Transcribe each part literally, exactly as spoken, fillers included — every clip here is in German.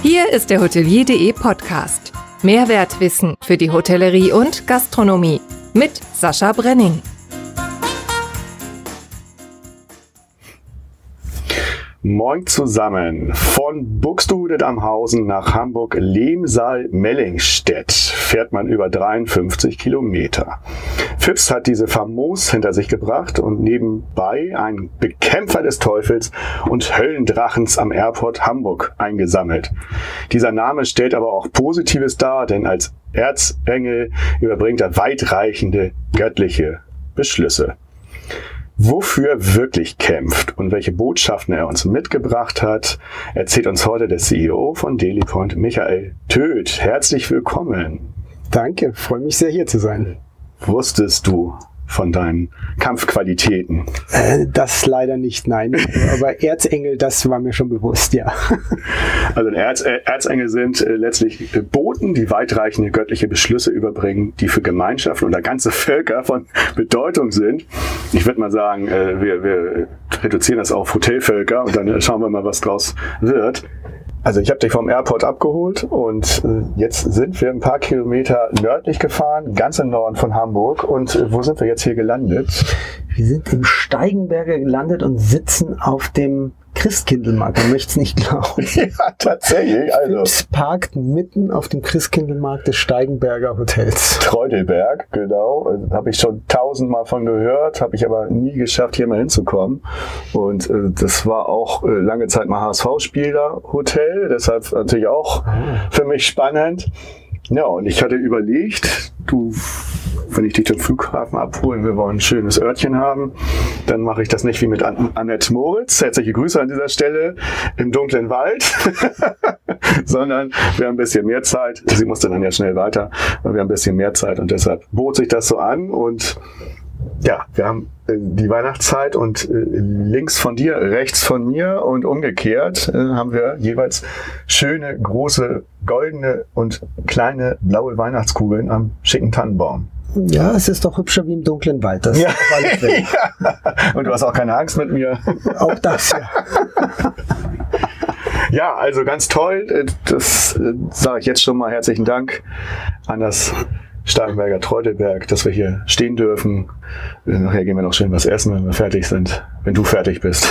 Hier ist der Hotelier punkt de Podcast. Mehrwertwissen für die Hotellerie und Gastronomie mit Sascha Brenning. Moin zusammen. Von Buxtehude-Damhausen nach Hamburg-Lemsal-Mellingstedt fährt man über dreiundfünfzig Kilometer. Phipps hat diese famos hinter sich gebracht und nebenbei einen Bekämpfer des Teufels und Höllendrachens am Airport Hamburg eingesammelt. Dieser Name stellt aber auch Positives dar, denn als Erzengel überbringt er weitreichende göttliche Beschlüsse. Wofür er wirklich kämpft und welche Botschaften er uns mitgebracht hat, erzählt uns heute der C E O von Delipoint, Michael Töth. Herzlich willkommen. Danke, freue mich sehr, hier zu sein. Wusstest du von deinen Kampfqualitäten? Äh, das leider nicht, nein. Aber Erzengel, das war mir schon bewusst, ja. Also Erz, äh, Erzengel sind äh, letztlich äh, Boten, die weitreichende göttliche Beschlüsse überbringen, die für Gemeinschaften oder ganze Völker von Bedeutung sind. Ich würde mal sagen, äh, wir, wir reduzieren das auf Hotelvölker und dann äh, schauen wir mal, was draus wird. Also ich habe dich vom Airport abgeholt und äh, jetzt sind wir ein paar Kilometer nördlich gefahren, ganz im Norden von Hamburg. Und äh, wo sind wir jetzt hier gelandet? Wir sind im Steigenberger gelandet und sitzen auf dem Christkindlmarkt. Man möchte es nicht glauben. Ja, tatsächlich. Also Phipps parkt mitten auf dem Christkindlmarkt des Steigenberger Hotels. Treudelberg, genau. Also, habe ich schon tausendmal von gehört, habe ich aber nie geschafft, hier mal hinzukommen. Und äh, das war auch äh, lange Zeit mal H S V-Spieler-Hotel, deshalb natürlich auch für mich spannend. Ja, und ich hatte überlegt, du, wenn ich dich zum Flughafen abhole, wir wollen ein schönes Örtchen haben, dann mache ich das nicht wie mit An- Annette Moritz, herzliche Grüße an dieser Stelle, im dunklen Wald, sondern wir haben ein bisschen mehr Zeit. Sie musste dann ja schnell weiter, aber wir haben ein bisschen mehr Zeit und deshalb bot sich das so an und ja, wir haben äh, die Weihnachtszeit und äh, links von dir, rechts von mir und umgekehrt äh, haben wir jeweils schöne, große, goldene und kleine blaue Weihnachtskugeln am schicken Tannenbaum. Ja, es ist doch hübscher wie im dunklen Wald. Das Ja. auf alle Fälle. Ja. Und du hast auch keine Angst mit mir. Auch das, ja. Ja, also ganz toll. Das äh, sage ich jetzt schon mal herzlichen Dank an das Steigenberger Treudelberg, dass wir hier stehen dürfen. Nachher gehen wir noch schön was essen, wenn wir fertig sind, wenn du fertig bist.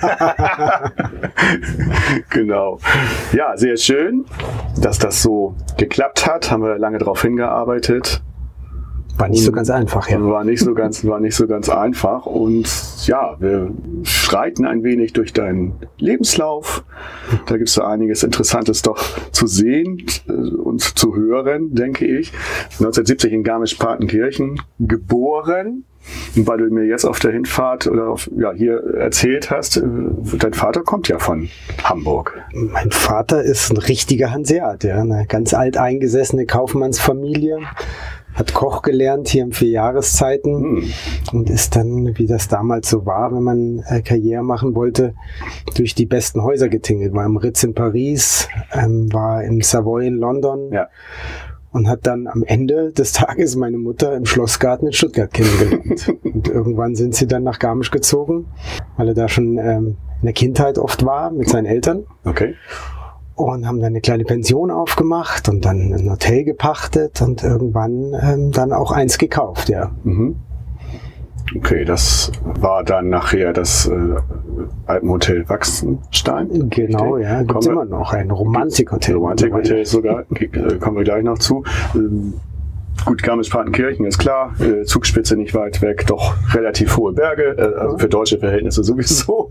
Genau. Ja, sehr schön, dass das so geklappt hat. Haben wir lange darauf hingearbeitet. War nicht so ganz einfach, ja. War nicht so ganz, war nicht so ganz einfach. Und ja, wir schreiten ein wenig durch deinen Lebenslauf. Da gibt es so einiges Interessantes doch zu sehen und zu hören, denke ich. neunzehnhundertsiebzig in Garmisch-Partenkirchen geboren. Und weil du mir jetzt auf der Hinfahrt oder auf, ja, hier erzählt hast, dein Vater kommt ja von Hamburg. Mein Vater ist ein richtiger Hanseat, ja, eine ganz alteingesessene Kaufmannsfamilie. Hat Koch gelernt hier in vier Jahreszeiten hm. und ist dann, wie das damals so war, wenn man äh, Karriere machen wollte, durch die besten Häuser getingelt. War im Ritz in Paris, ähm, war im Savoy in London ja. und hat dann am Ende des Tages meine Mutter im Schlossgarten in Stuttgart kennengelernt. Und irgendwann sind sie dann nach Garmisch gezogen, weil er da schon ähm, in der Kindheit oft war mit seinen Eltern. Okay. Und haben dann eine kleine Pension aufgemacht und dann ein Hotel gepachtet und irgendwann ähm, dann auch eins gekauft, ja. Mhm. Okay, das war dann nachher das äh, Alpenhotel Wachsenstein. Genau, richtig? Ja, gibt es immer noch, ein Romantikhotel. Romantikhotel sogar, äh, kommen wir gleich noch zu. Ähm, Gut, Garmisch-Partenkirchen ist klar, äh, Zugspitze nicht weit weg, doch relativ hohe Berge, äh, also für deutsche Verhältnisse sowieso.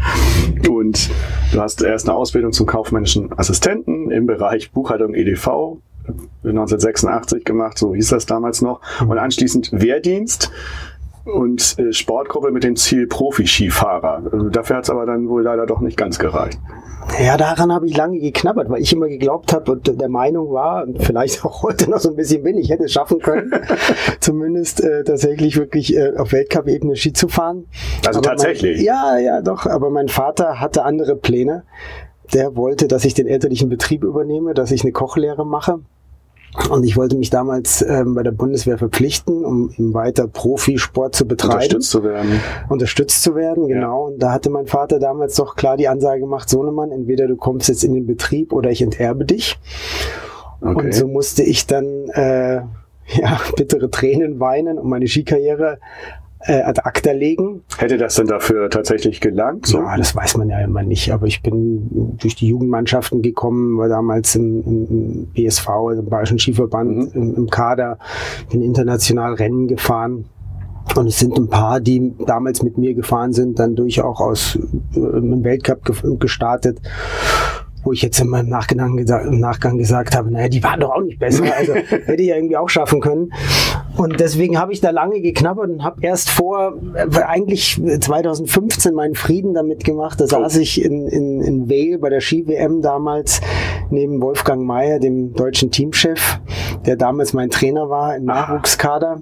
Und du hast erst eine Ausbildung zum kaufmännischen Assistenten im Bereich Buchhaltung E D V neunzehnhundertsechsundachtzig gemacht, so hieß das damals noch. Und anschließend Wehrdienst und äh, Sportgruppe mit dem Ziel Profi-Skifahrer. Also dafür hat es aber dann wohl leider doch nicht ganz gereicht. Ja, daran habe ich lange geknabbert, weil ich immer geglaubt habe und der Meinung war, und vielleicht auch heute noch so ein bisschen bin, ich hätte es schaffen können, zumindest äh, tatsächlich wirklich äh, auf Weltcup-Ebene Ski zu fahren. Also aber tatsächlich? Mein, ja, ja, doch, aber mein Vater hatte andere Pläne. Der wollte, dass ich den elterlichen Betrieb übernehme, dass ich eine Kochlehre mache. Und ich wollte mich damals ähm, bei der Bundeswehr verpflichten, um eben weiter Profisport zu betreiben. Unterstützt zu werden. Unterstützt zu werden, genau. Ja. Und da hatte mein Vater damals doch klar die Ansage gemacht, Sohnemann, entweder du kommst jetzt in den Betrieb oder ich enterbe dich. Okay. Und so musste ich dann äh, ja, bittere Tränen weinen und meine Skikarriere äh, ad acta legen. Hätte das denn dafür tatsächlich gelangt? So? Ja, das weiß man ja immer nicht. Aber ich bin durch die Jugendmannschaften gekommen, war damals im, im B S V, also im Bayerischen Skiverband, mhm. im, im Kader, bin international Rennen gefahren. Und es sind ein paar, die damals mit mir gefahren sind, dann durch auch aus äh, im Weltcup ge- gestartet. Wo ich jetzt in meinem Nachgang, gesa- im Nachgang gesagt habe, naja, die waren doch auch nicht besser, also hätte ich ja irgendwie auch schaffen können. Und deswegen habe ich da lange geknabbert und habe erst vor, äh, eigentlich zwanzig fünfzehn meinen Frieden damit gemacht. Da saß ich in, in, in Vail bei der Ski-W M damals neben Wolfgang Mayer, dem deutschen Teamchef, der damals mein Trainer war im Nachwuchskader.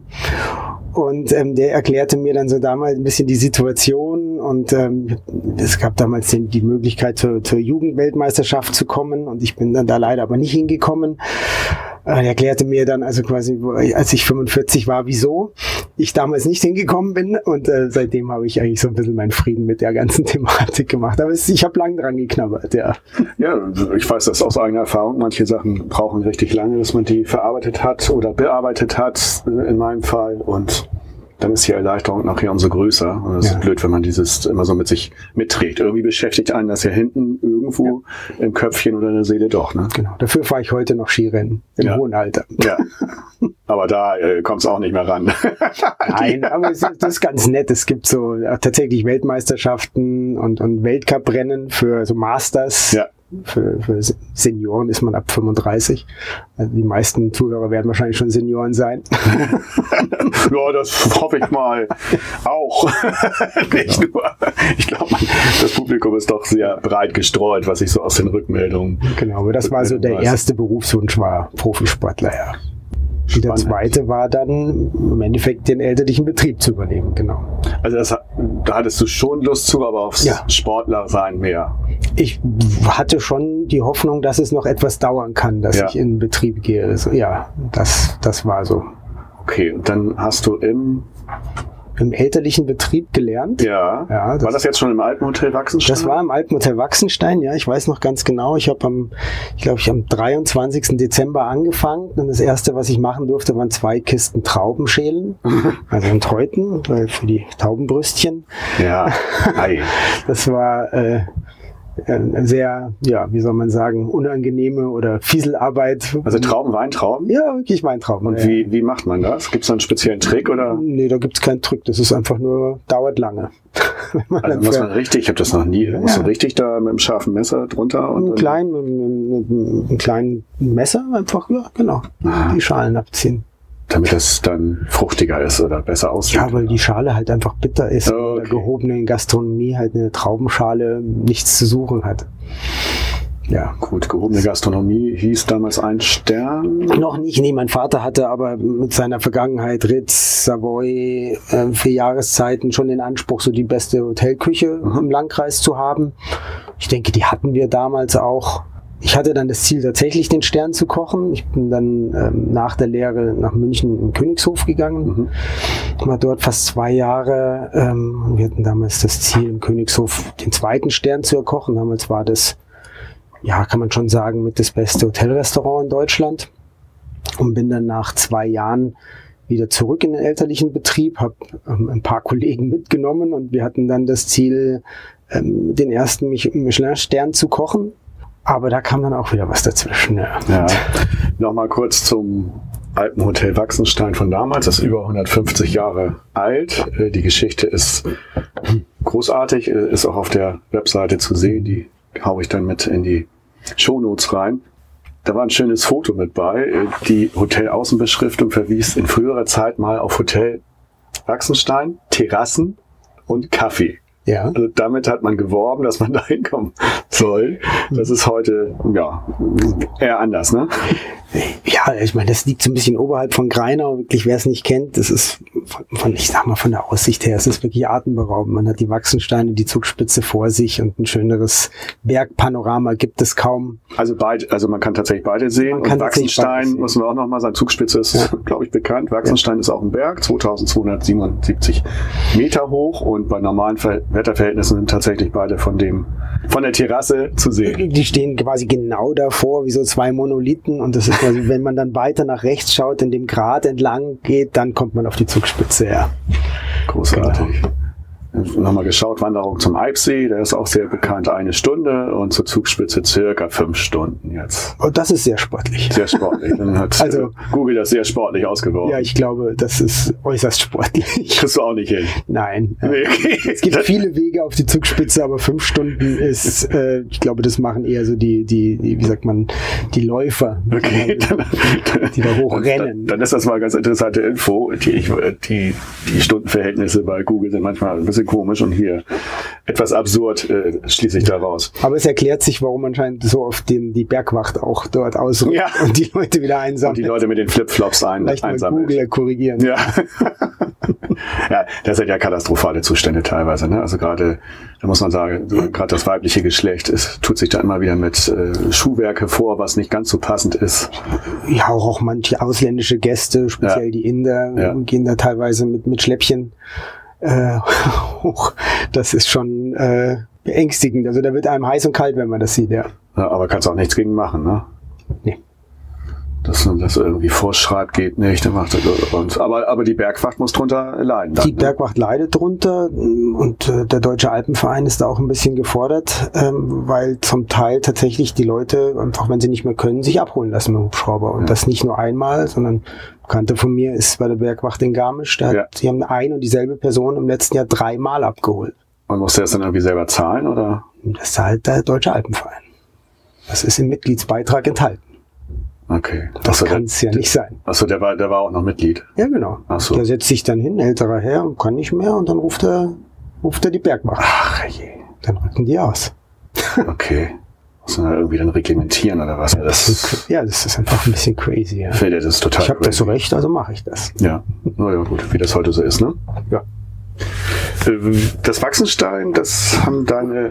Und ähm, der erklärte mir dann so damals ein bisschen die Situation und ähm, es gab damals den, die Möglichkeit zur, zur Jugendweltmeisterschaft zu kommen und ich bin dann da leider aber nicht hingekommen. Er erklärte mir dann also quasi, als ich fünfundvierzig war, wieso ich damals nicht hingekommen bin und äh, seitdem habe ich eigentlich so ein bisschen meinen Frieden mit der ganzen Thematik gemacht. Aber es, ich habe lange dran geknabbert, ja. Ja, ich weiß das aus eigener Erfahrung. Manche Sachen brauchen richtig lange, dass man die verarbeitet hat oder bearbeitet hat, in meinem Fall. Und dann ist die Erleichterung nachher umso größer. Und das ja. ist blöd, wenn man dieses immer so mit sich mitträgt. Irgendwie beschäftigt einen das ja hinten irgendwo ja. im Köpfchen oder in der Seele doch. Ne? Genau, dafür fahre ich heute noch Skirennen im ja. hohen Alter. Ja, aber da äh, kommt es auch nicht mehr ran. Nein, aber es ist, das ist ganz nett. Es gibt so äh, tatsächlich Weltmeisterschaften und, und Weltcuprennen für so Masters. Ja. Für, für Senioren ist man ab fünfunddreißig. Also die meisten Zuhörer werden wahrscheinlich schon Senioren sein. Ja, das hoffe ich mal auch. Nicht nur. Ich glaube, das Publikum ist doch sehr breit gestreut, was ich so aus den Rückmeldungen. Genau, aber das war so der erste Berufswunsch, war Profisportler, ja. Und der zweite war dann im Endeffekt den elterlichen Betrieb zu übernehmen, genau. Also das, da hattest du schon Lust zu, aber aufs ja. Sportlersein mehr. Ich hatte schon die Hoffnung, dass es noch etwas dauern kann, dass ja. ich in den Betrieb gehe. Also, ja, das, das war so. Okay, und dann hast du im... im elterlichen Betrieb gelernt. Ja. ja das war das jetzt schon im Alpenhotel Wachsenstein? Das war im Alpenhotel Wachsenstein, ja. Ich weiß noch ganz genau. Ich habe am, ich glaube, ich am dreiundzwanzigsten Dezember angefangen. Und das erste, was ich machen durfte, waren zwei Kisten Trauben schälen. Also in Teuten, weil für die Taubenbrüstchen. Ja. Ei. Das war, äh, sehr, ja, wie soll man sagen, unangenehme oder Fieselarbeit. Also Trauben, Weintrauben? Ja, wirklich Weintrauben. Und ja. wie, wie macht man das? Gibt es da einen speziellen Trick? Oder? Nee, da gibt es keinen Trick. Das ist einfach nur, dauert lange. Also muss man richtig, ich habe das noch nie, ja. muss man richtig da mit einem scharfen Messer drunter? Und ein kleinen, mit, mit, mit einem kleinen Messer einfach, ja, genau, ah. die Schalen abziehen. Damit das dann fruchtiger ist oder besser aussieht. Ja, weil die Schale halt einfach bitter ist okay. und in der gehobenen Gastronomie halt eine Traubenschale nichts zu suchen hat. Ja. Gut, gehobene Gastronomie hieß damals ein Stern? Noch nicht, nee, mein Vater hatte aber mit seiner Vergangenheit Ritz, Savoy, äh, für Jahreszeiten schon den Anspruch, so die beste Hotelküche mhm. im Landkreis zu haben. Ich denke, die hatten wir damals auch. Ich hatte dann das Ziel, tatsächlich den Stern zu kochen. Ich bin dann ähm, nach der Lehre nach München in Königshof gegangen. Mhm. War dort fast zwei Jahre. Ähm, wir hatten damals das Ziel, in Königshof den zweiten Stern zu erkochen. Damals war das, ja, kann man schon sagen, mit das beste Hotelrestaurant in Deutschland. Und bin dann nach zwei Jahren wieder zurück in den elterlichen Betrieb, habe ähm, ein paar Kollegen mitgenommen und wir hatten dann das Ziel, ähm, den ersten Michelin-Stern zu kochen. Aber da kam dann auch wieder was dazwischen. Ja. Ja. Nochmal kurz zum Alpenhotel Wachsenstein von damals. Das ist über hundertfünfzig Jahre alt. Die Geschichte ist großartig, ist auch auf der Webseite zu sehen. Die haue ich dann mit in die Shownotes rein. Da war ein schönes Foto mit bei. Die Hotelaußenbeschriftung verwies in früherer Zeit mal auf Hotel Wachsenstein, Terrassen und Kaffee. Ja. Also damit hat man geworben, dass man da hinkommen soll. Das ist heute, ja, eher anders, ne? Ja, ich meine, das liegt so ein bisschen oberhalb von Greinau. Wirklich, wer es nicht kennt, das ist von, von, ich sag mal, von der Aussicht her, es ist wirklich atemberaubend. Man hat die Wachsensteine, die Zugspitze vor sich und ein schöneres Bergpanorama gibt es kaum. Also beide, also man kann tatsächlich beide sehen. Man kann und Wachsenstein, sehen. müssen wir auch nochmal sagen, Zugspitze ist, ja. glaube ich, bekannt. Wachsenstein ja. ist auch ein Berg, zweitausendzweihundertsiebenundsiebzig Meter hoch, und bei normalen Ver- Wetterverhältnissen sind tatsächlich beide von dem, von der Terrasse zu sehen. Die stehen quasi genau davor, wie so zwei Monolithen, und das ist quasi, wenn man dann weiter nach rechts schaut, in dem Grat entlang geht, dann kommt man auf die Zugspitze, ja. Großartig. Genau. Nochmal geschaut, Wanderung zum Eibsee, der ist auch sehr bekannt, eine Stunde, und zur Zugspitze circa fünf Stunden jetzt. Und das ist sehr sportlich. Sehr sportlich. Dann hat also, Google das sehr sportlich ausgeworfen. Ja, ich glaube, das ist äußerst sportlich. Kriegst du auch nicht hin? Nein. Nee, okay. Es gibt viele Wege auf die Zugspitze, aber fünf Stunden ist, äh, ich glaube, das machen eher so die, die, die wie sagt man, die Läufer, okay. die, dann, die da hochrennen. Dann, dann ist das mal eine ganz interessante Info. Die, die, die Stundenverhältnisse bei Google sind manchmal ein bisschen komisch, und hier etwas absurd äh, schließe ich da raus. Aber es erklärt sich, warum anscheinend so oft den, die Bergwacht auch dort ausrückt, ja, und die Leute wieder einsammelt. Und die Leute mit den Flipflops ein, Vielleicht einsammelt. Mal Google korrigieren. Ja. Ja, das sind ja katastrophale Zustände teilweise, ne? Also gerade, da muss man sagen, gerade das weibliche Geschlecht ist, tut sich da immer wieder mit äh, Schuhwerk hervor, was nicht ganz so passend ist. Ja, auch, auch manche ausländische Gäste, speziell ja. die Inder, ja. gehen da teilweise mit, mit Schläppchen äh, hoch. Das ist schon äh, beängstigend. Also da wird einem heiß und kalt, wenn man das sieht, ja. Ja, aber kannst auch nichts gegen machen, ne? Nee. Dass man das irgendwie vorschreibt, geht nicht. Dann macht das, und, aber, aber die Bergwacht muss drunter leiden. Dann, die Bergwacht ne? leidet drunter, und äh, der Deutsche Alpenverein ist da auch ein bisschen gefordert, ähm, weil zum Teil tatsächlich die Leute, einfach wenn sie nicht mehr können, sich abholen lassen mit dem Hubschrauber. Und ja. das nicht nur einmal, sondern ein Bekannter von mir ist bei der Bergwacht in Garmisch. Da ja. hat, sie haben ein und dieselbe Person im letzten Jahr dreimal abgeholt. Und musste das dann irgendwie selber zahlen, oder? Das zahlt der Deutsche Alpenverein. Das ist im Mitgliedsbeitrag enthalten. Okay. Das kann es ja nicht sein. Achso, der war, der war auch noch Mitglied. Ja, genau. Ach so. Der setzt sich dann hin, älterer Herr, und kann nicht mehr, und dann ruft er, ruft er die Bergwacht. Ach je. Dann rücken die aus. Okay. Muss man da irgendwie dann reglementieren oder was? Das ist, ja, das ist einfach ein bisschen crazy. Ja. Finde, das ist total Ich habe das so recht, also mache ich das. Ja, naja, gut, wie das heute so ist, ne? Ja. Das Wachsenstein, das haben deine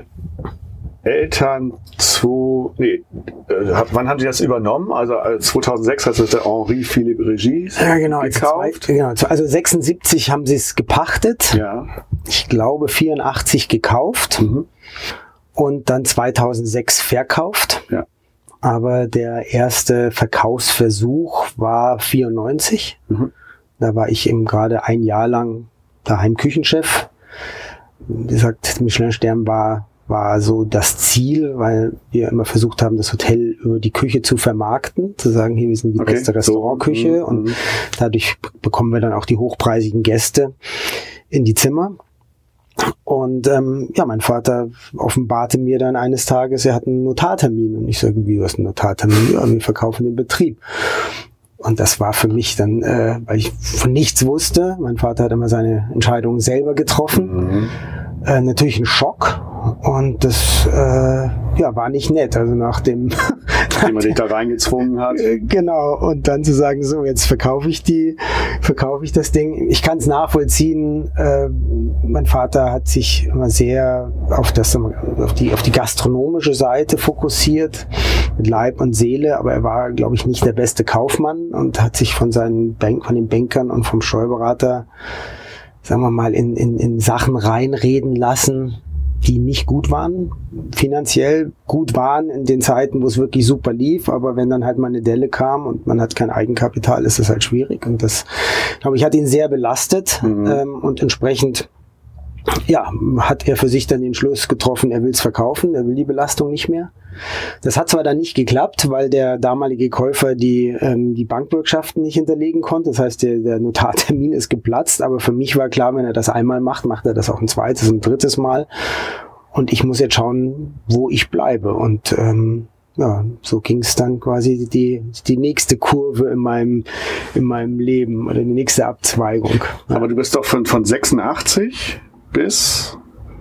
Eltern zu, nee, äh, wann haben die das übernommen? Also zweitausendsechs hat es der Henri Philippe Regis ja, genau, gekauft. Also, genau, also sechsundsiebzig haben sie es gepachtet. Ja. Ich glaube vierundachtzig gekauft. Mhm. Und dann zweitausendsechs verkauft. Ja. Aber der erste Verkaufsversuch war vierundneunzig. Mhm. Da war ich eben gerade ein Jahr lang daheim Küchenchef. Wie gesagt, Michelin-Stern war war so das Ziel, weil wir immer versucht haben, das Hotel über die Küche zu vermarkten, zu sagen, hier, wir sind die okay, beste Restaurantküche, so, und m- dadurch bekommen wir dann auch die hochpreisigen Gäste in die Zimmer. Und ähm, ja, mein Vater offenbarte mir dann eines Tages, er hat einen Notartermin, und ich sage, wie, du hast einen Notartermin? Ja, wir verkaufen den Betrieb. Und das war für mich dann, äh, weil ich von nichts wusste, mein Vater hat immer seine Entscheidungen selber getroffen, mhm. äh, natürlich ein Schock. Und das äh, ja, war nicht nett. Also nach dem, wie man sich da reingezwungen hat. Genau. Und dann zu sagen, so, jetzt verkaufe ich die, verkaufe ich das Ding. Ich kann es nachvollziehen. Äh, mein Vater hat sich immer sehr auf das, auf die, auf die gastronomische Seite fokussiert, mit Leib und Seele. Aber er war, glaube ich, nicht der beste Kaufmann und hat sich von seinen Bank, von den Bankern und vom Steuerberater, sagen wir mal, in, in, in Sachen reinreden lassen, die nicht gut waren, finanziell gut waren in den Zeiten, wo es wirklich super lief, aber wenn dann halt mal eine Delle kam und man hat kein Eigenkapital, ist das halt schwierig, und das, glaube ich, hat ihn sehr belastet, mhm. ähm, und entsprechend ja, hat er für sich dann den Schluss getroffen, er will es verkaufen, er will die Belastung nicht mehr. Das hat zwar dann nicht geklappt, weil der damalige Käufer die, ähm, die Bankbürgschaften nicht hinterlegen konnte. Das heißt, der, der Notartermin ist geplatzt. Aber für mich war klar, wenn er das einmal macht, macht er das auch ein zweites und drittes Mal. Und ich muss jetzt schauen, wo ich bleibe. Und ähm, ja, so ging es dann quasi die, die nächste Kurve in meinem, in meinem Leben oder die nächste Abzweigung. Aber du bist doch von, von sechsundachtzig bis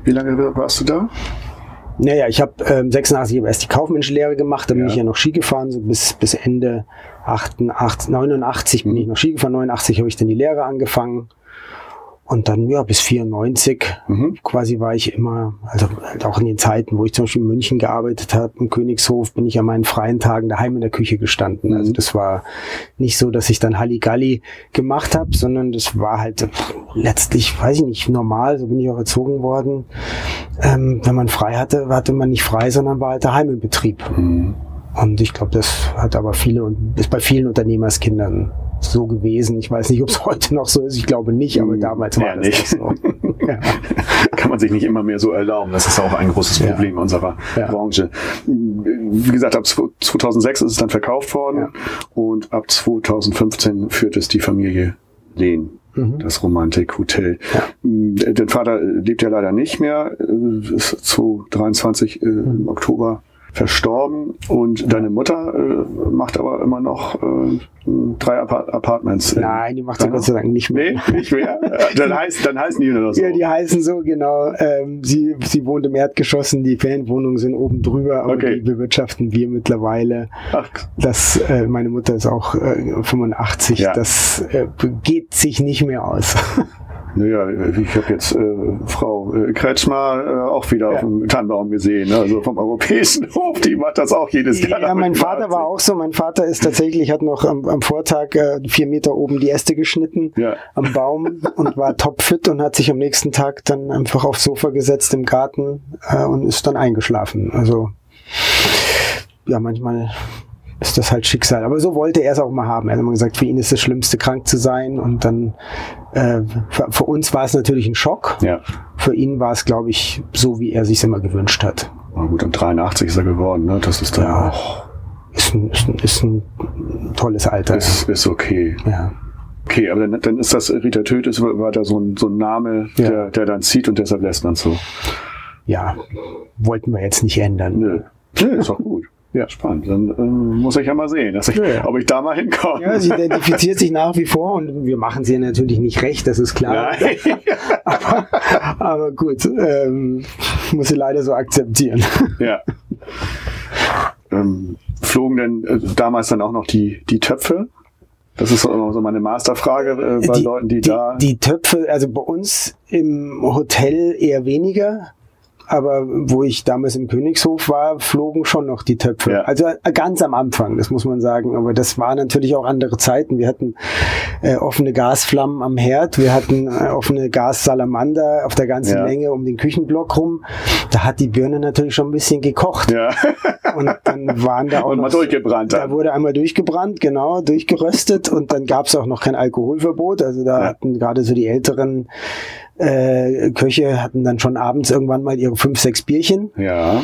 Wie lange warst du da? Naja, ich habe ähm, sechsundachtzig erst die Kaufmannslehre gemacht, dann ja. bin ich ja noch Ski gefahren, so bis, bis Ende achtundachtzig, neunundachtzig bin mhm. ich noch Ski gefahren, neunundachtzig habe ich dann die Lehre angefangen. Und dann, ja, bis vierundneunzig mhm. quasi war ich immer, also halt auch in den Zeiten, wo ich zum Beispiel in München gearbeitet habe, im Königshof, bin ich an meinen freien Tagen daheim in der Küche gestanden. Mhm. Also das war nicht so, dass ich dann Halligalli gemacht habe, sondern das war halt letztlich, weiß ich nicht, normal, so bin ich auch erzogen worden. Ähm, wenn man frei hatte, hatte man nicht frei, sondern war halt daheim im Betrieb. Mhm. Und ich glaube, das hat aber viele und ist bei vielen Unternehmerskindern so gewesen. Ich weiß nicht, ob es heute noch so ist. Ich glaube nicht, aber damals war ja, das nicht so. Ja. Kann man sich nicht immer mehr so erlauben. Das ist auch ein großes Problem ja. unserer ja. Branche. Wie gesagt, ab zweitausendsechs ist es dann verkauft worden ja. und ab zweitausendfünfzehn führt es die Familie Lehn. Mhm. Das Romantik-Hotel. Ja. Der Vater lebt ja leider nicht mehr. Ist zweitausenddreiundzwanzig äh, mhm. im Oktober verstorben und deine Mutter äh, macht aber immer noch äh, drei Apart- Apartments. Nein, die macht sie Gott sei Dank nicht mehr. Nee, nicht mehr? dann, heißt, dann heißen die nur noch so. Ja, die heißen so, genau. Ähm, sie, sie wohnt im Erdgeschoss, die Ferienwohnungen sind oben drüber, aber okay. die bewirtschaften wir mittlerweile. Ach. Das, äh, meine Mutter ist auch äh, fünfundachtzig, ja. das äh, geht sich nicht mehr aus. Naja, ich habe jetzt äh, Frau äh, Kretschmer äh, auch wieder ja. auf dem Tannenbaum gesehen, ne? Also vom Europäischen Hof, die macht das auch jedes Jahr. Ja, mein Vater war auch so, mein Vater ist tatsächlich, hat noch am, am Vortag äh, vier Meter oben die Äste geschnitten ja. am Baum und war topfit und hat sich am nächsten Tag dann einfach aufs Sofa gesetzt im Garten äh, und ist dann eingeschlafen. Also ja, manchmal ist das halt Schicksal. Aber so wollte er es auch mal haben. Er hat immer gesagt, für ihn ist das Schlimmste, krank zu sein. Und dann, äh, für, für uns war es natürlich ein Schock. Ja. Für ihn war es, glaube ich, so, wie er sich immer gewünscht hat. Na gut, und dreiundachtzig ist er geworden, ne? Das ist dann ja, auch... Ist ein, ist, ein, ist ein tolles Alter. Ist, ist okay. Ja. Okay, aber dann, dann ist das, Rita Töth war da so ein, so ein Name, ja. der, der dann zieht und deshalb lässt man es so. Ja, wollten wir jetzt nicht ändern. Nö, Nö ist doch gut. Ja, spannend. Dann ähm, muss ich ja mal sehen, dass ich, ja. ob ich da mal hinkomme. Ja, sie identifiziert sich nach wie vor und wir machen sie natürlich nicht recht, das ist klar. aber, aber gut, ähm, muss sie leider so akzeptieren. Ja. Ähm, flogen denn äh, damals dann auch noch die, die Töpfe? Das ist so, so meine Masterfrage äh, bei die, Leuten, die, die da... Die Töpfe, also bei uns im Hotel eher weniger. Aber wo ich damals im Königshof war, flogen schon noch die Töpfe. Ja. Also ganz am Anfang, das muss man sagen. Aber das waren natürlich auch andere Zeiten. Wir hatten äh, offene Gasflammen am Herd. Wir hatten äh, offene Gassalamander auf der ganzen ja. Länge um den Küchenblock rum. Da hat die Birne natürlich schon ein bisschen gekocht. Ja. Und dann waren da auch und noch... mal durchgebrannt. Da wurde einmal durchgebrannt, genau, durchgeröstet. Und dann gab es auch noch kein Alkoholverbot. Also da ja. hatten gerade so die älteren Äh, Köche hatten dann schon abends irgendwann mal ihre fünf, sechs Bierchen. Ja.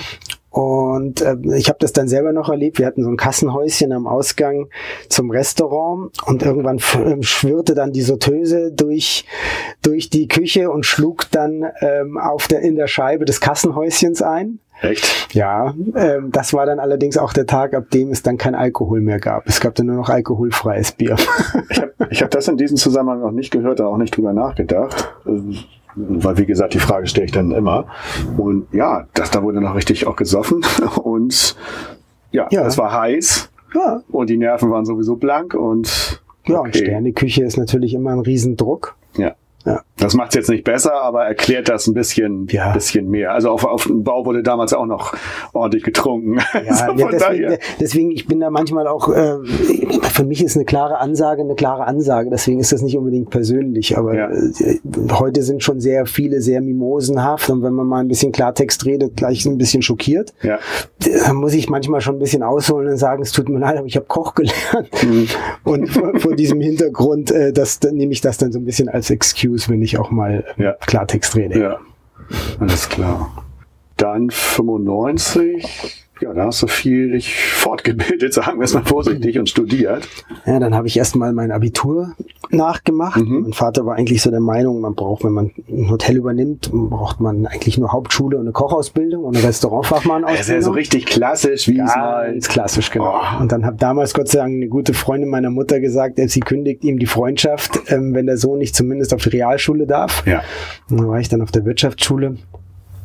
Und äh, ich habe das dann selber noch erlebt. Wir hatten so ein Kassenhäuschen am Ausgang zum Restaurant und irgendwann f- äh, schwirrte dann die Sauteuse durch durch die Küche und schlug dann ähm, auf der in der Scheibe des Kassenhäuschens ein. Echt? Ja, ähm, das war dann allerdings auch der Tag, ab dem es dann kein Alkohol mehr gab. Es gab dann nur noch alkoholfreies Bier. Ich habe ich hab das in diesem Zusammenhang noch nicht gehört, da auch nicht drüber nachgedacht. Weil, wie gesagt, die Frage stelle ich dann immer. Und ja, das, da wurde noch richtig auch gesoffen. Und ja, ja. es war heiß. Ja. Und die Nerven waren sowieso blank. Und okay. Ja, und okay. Sterneküche ist natürlich immer ein Riesendruck. Ja. Ja. Das macht es jetzt nicht besser, aber erklärt das ein bisschen, ja. bisschen mehr. Also auf, auf dem Bau wurde damals auch noch ordentlich getrunken. Ja, so ja deswegen, deswegen, ich bin da manchmal auch, äh, für mich ist eine klare Ansage eine klare Ansage, deswegen ist das nicht unbedingt persönlich, aber ja. äh, heute sind schon sehr viele sehr mimosenhaft und wenn man mal ein bisschen Klartext redet, gleich ein bisschen schockiert. Ja. Da muss ich manchmal schon ein bisschen ausholen und sagen, es tut mir leid, aber ich habe Koch gelernt. Mhm. Und vor, vor diesem Hintergrund, äh, das, dann nehme ich das dann so ein bisschen als Excuse, wenn ich auch mal ja. Klartext rede. Ja, alles klar. Dann fünfundneunzig, ja, da hast du viel dich fortgebildet, sagen wir es mal vorsichtig, und studiert. Ja, dann habe ich erstmal mein Abitur nachgemacht. Mhm. Mein Vater war eigentlich so der Meinung, man braucht, wenn man ein Hotel übernimmt, braucht man eigentlich nur Hauptschule und eine Kochausbildung und eine Restaurantfachmann-Ausbildung. Das ist ja so richtig klassisch, wie es mal... Ganz klassisch, genau. Oh. Und dann hat damals Gott sei Dank eine gute Freundin meiner Mutter gesagt, sie kündigt ihm die Freundschaft, ähm, wenn der Sohn nicht zumindest auf die Realschule darf. Ja. Und dann war ich dann auf der Wirtschaftsschule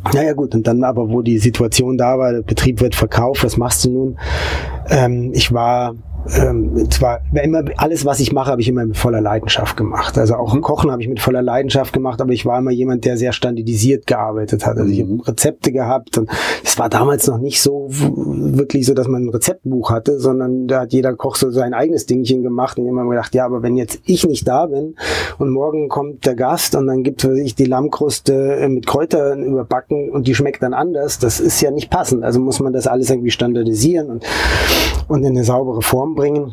Naja gut, und dann aber, wo die Situation da war, der Betrieb wird verkauft, was machst du nun? Ähm, ich war ähm, zwar immer alles, was ich mache, habe ich immer mit voller Leidenschaft gemacht. Also auch mhm. Kochen habe ich mit voller Leidenschaft gemacht, aber ich war immer jemand, der sehr standardisiert gearbeitet hat. Also ich habe Rezepte gehabt und es war damals noch nicht so w- wirklich so, dass man ein Rezeptbuch hatte, sondern da hat jeder Koch so sein eigenes Dingchen gemacht und ich habe immer gedacht, ja, aber wenn jetzt ich nicht da bin und morgen kommt der Gast und dann gibt es die Lammkruste mit Kräutern überbacken und die schmeckt dann anders, das ist ja nicht passend. Also muss man das alles irgendwie standardisieren und, und in eine saubere Form bringen.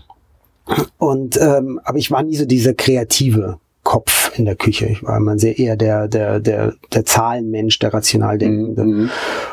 Und ähm, aber ich war nie so dieser kreative Kopf in der Küche. Ich war immer sehr eher der der der der Zahlenmensch, der rational Denkende. Mhm.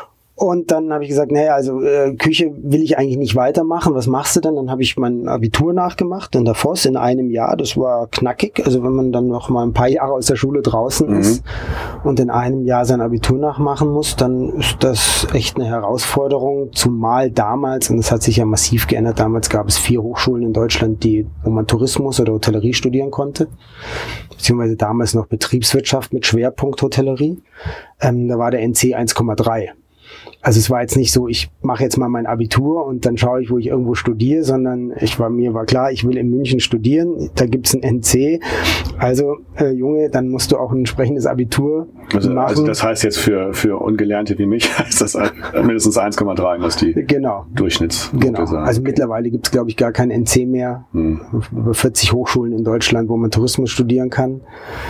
Und dann habe ich gesagt, naja, also äh, Küche will ich eigentlich nicht weitermachen. Was machst du denn? Dann habe ich mein Abitur nachgemacht in der Voss in einem Jahr. Das war knackig. Also wenn man dann noch mal ein paar Jahre aus der Schule draußen mhm. ist und in einem Jahr sein Abitur nachmachen muss, dann ist das echt eine Herausforderung. Zumal damals, und das hat sich ja massiv geändert, damals gab es vier Hochschulen in Deutschland, die, wo man Tourismus oder Hotellerie studieren konnte. Beziehungsweise damals noch Betriebswirtschaft mit Schwerpunkt Hotellerie. Ähm, da war der N C eins Komma drei. Also es war jetzt nicht so, ich mache jetzt mal mein Abitur und dann schaue ich, wo ich irgendwo studiere, sondern ich war mir war klar, ich will in München studieren, da gibt's ein N C. Also äh, Junge, dann musst du auch ein entsprechendes Abitur also, machen. Also das heißt jetzt für für Ungelernte wie mich, ist das mindestens eins Komma drei, was die genau. Durchschnitts. Genau. Sagen. Also okay. Mittlerweile gibt's glaube ich gar kein N C mehr. Hm. Über vierzig Hochschulen in Deutschland, wo man Tourismus studieren kann,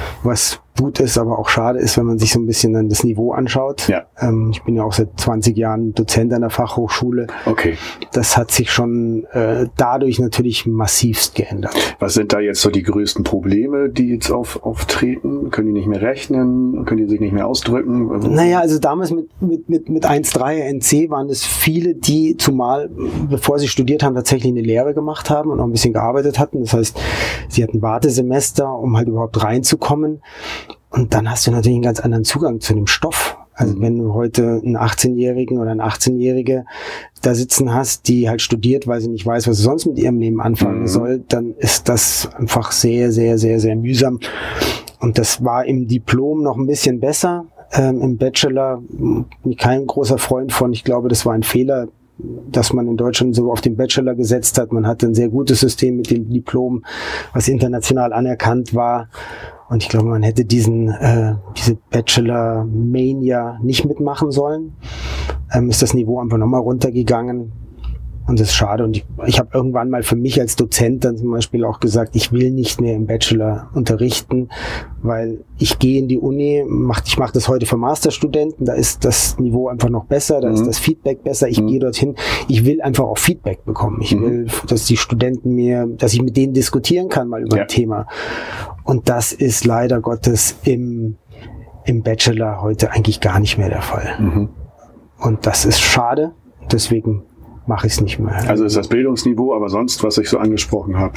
was gut ist, aber auch schade ist, wenn man sich so ein bisschen dann das Niveau anschaut. Ja. Ähm, ich bin ja auch seit zwanzig Jahren Dozent an der Fachhochschule. Okay. Das hat sich schon äh, dadurch natürlich massivst geändert. Was sind da jetzt so die größten Probleme, die jetzt auf, auftreten? Können die nicht mehr rechnen? Können die sich nicht mehr ausdrücken? Naja, also damals mit, mit, mit, mit eins Komma drei N C waren es viele, die zumal, bevor sie studiert haben, tatsächlich eine Lehre gemacht haben und auch ein bisschen gearbeitet hatten. Das heißt, sie hatten Wartesemester, um halt überhaupt reinzukommen. Und dann hast du natürlich einen ganz anderen Zugang zu dem Stoff. Also wenn du heute einen achtzehnjährigen oder eine achtzehnjährige da sitzen hast, die halt studiert, weil sie nicht weiß, was sie sonst mit ihrem Leben anfangen mhm. soll, dann ist das einfach sehr, sehr, sehr, sehr mühsam. Und das war im Diplom noch ein bisschen besser. Ähm, im Bachelor bin ich kein großer Freund von. Ich glaube, das war ein Fehler, dass man in Deutschland so auf den Bachelor gesetzt hat. Man hatte ein sehr gutes System mit dem Diplom, was international anerkannt war. Und ich glaube, man hätte diesen äh, diese Bachelor-Mania nicht mitmachen sollen. Ähm, ist das Niveau einfach nochmal runtergegangen. Und das ist schade. Und ich, ich habe irgendwann mal für mich als Dozent dann zum Beispiel auch gesagt, ich will nicht mehr im Bachelor unterrichten, weil ich gehe in die Uni, mach, ich mache das heute für Masterstudenten, da ist das Niveau einfach noch besser, da mhm. ist das Feedback besser, ich mhm. gehe dorthin, ich will einfach auch Feedback bekommen. Ich mhm. will, dass die Studenten mir, dass ich mit denen diskutieren kann mal über ja. ein Thema. Und das ist leider Gottes im, im Bachelor heute eigentlich gar nicht mehr der Fall. Mhm. Und das ist schade, deswegen mache ich es nicht mehr. Also ist das Bildungsniveau, aber sonst, was ich so angesprochen habe?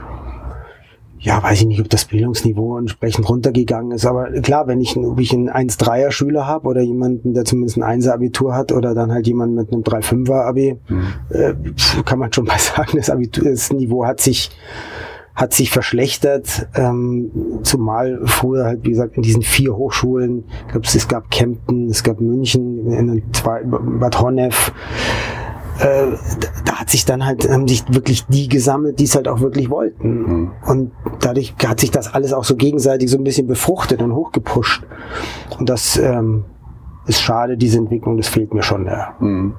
Ja, weiß ich nicht, ob das Bildungsniveau entsprechend runtergegangen ist. Aber klar, wenn ich, ob ich einen eins Komma dreier Schüler habe oder jemanden, der zumindest ein einser Abitur hat oder dann halt jemanden mit einem drei Komma fünfer Abi, mhm. äh, kann man schon mal sagen, das, Abitur, das Niveau hat sich hat sich verschlechtert, ähm, zumal früher halt, wie gesagt, in diesen vier Hochschulen, ich glaube, es gab Kempten, es gab München, in zwei, Bad Honnef, Äh, da hat sich dann halt, haben sich wirklich die gesammelt, die es halt auch wirklich wollten. Mhm. Und dadurch hat sich das alles auch so gegenseitig so ein bisschen befruchtet und hochgepusht. Und das ähm, ist schade, diese Entwicklung, das fehlt mir schon. Ja. Mhm.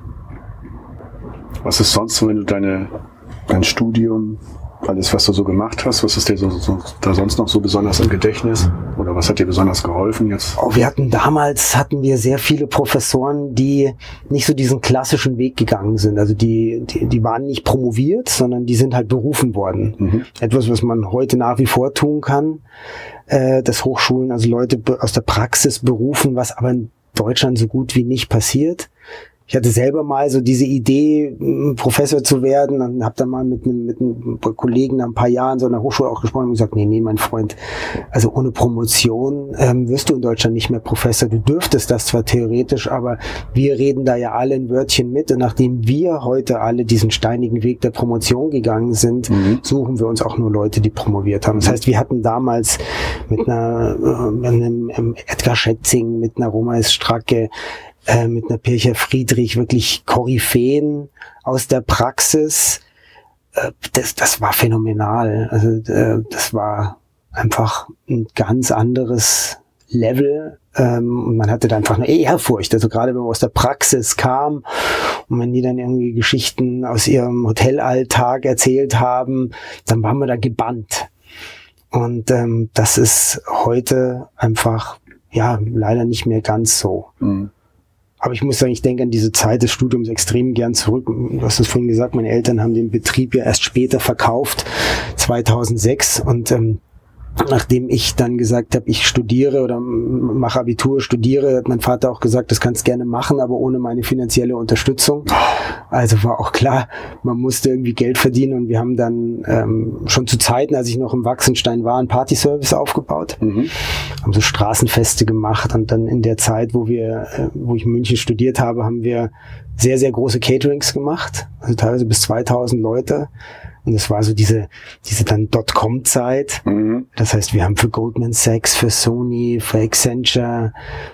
Was ist sonst, wenn du deine, dein Studium, alles, was du so gemacht hast, was ist dir so, so, da sonst noch so besonders im Gedächtnis? Oder was hat dir besonders geholfen jetzt? Oh, wir hatten damals, hatten wir sehr viele Professoren, die nicht so diesen klassischen Weg gegangen sind. Also die, die, die waren nicht promoviert, sondern die sind halt berufen worden. Mhm. Etwas, was man heute nach wie vor tun kann, äh, dass Hochschulen, also Leute aus der Praxis berufen, was aber in Deutschland so gut wie nicht passiert. ich hatte selber mal so diese Idee, Professor zu werden, und habe dann mal mit einem, mit einem Kollegen nach ein paar Jahren so an der Hochschule auch gesprochen und gesagt, nee, nee, mein Freund, also ohne Promotion ähm, wirst du in Deutschland nicht mehr Professor. Du dürftest das zwar theoretisch, aber wir reden da ja alle ein Wörtchen mit, und nachdem wir heute alle diesen steinigen Weg der Promotion gegangen sind, mhm. suchen wir uns auch nur Leute, die promoviert haben. Das heißt, wir hatten damals mit einer äh, einem, einem Edgar Schätzing, mit einer Romais Stracke, äh, mit einer Pircher Friedrich, wirklich Koryphäen aus der Praxis. Äh, das, das war phänomenal. Also äh, das war einfach ein ganz anderes Level. Ähm, und man hatte da einfach eine Ehrfurcht. Also gerade wenn man aus der Praxis kam und wenn die dann irgendwie Geschichten aus ihrem Hotelalltag erzählt haben, dann waren wir da gebannt. Und ähm, das ist heute einfach, ja, leider nicht mehr ganz so. Mhm. Aber ich muss sagen, ich denke an diese Zeit des Studiums extrem gern zurück. Du hast es vorhin gesagt, meine Eltern haben den Betrieb ja erst später verkauft, zweitausendsechs. Und ähm, nachdem ich dann gesagt habe, ich studiere oder mache Abitur, studiere, hat mein Vater auch gesagt, das kannst gerne machen, aber ohne meine finanzielle Unterstützung. Also war auch klar, man musste irgendwie Geld verdienen, und wir haben dann ähm, schon zu Zeiten, als ich noch im Wachsenstein war, einen Partyservice aufgebaut, mhm. haben so Straßenfeste gemacht, und dann in der Zeit, wo wir, äh, wo ich in München studiert habe, haben wir sehr, sehr große Caterings gemacht, also teilweise bis zweitausend Leute. Und es war so diese, diese dann Dotcom-Zeit. Mhm. Das heißt, wir haben für Goldman Sachs, für Sony, für Accenture,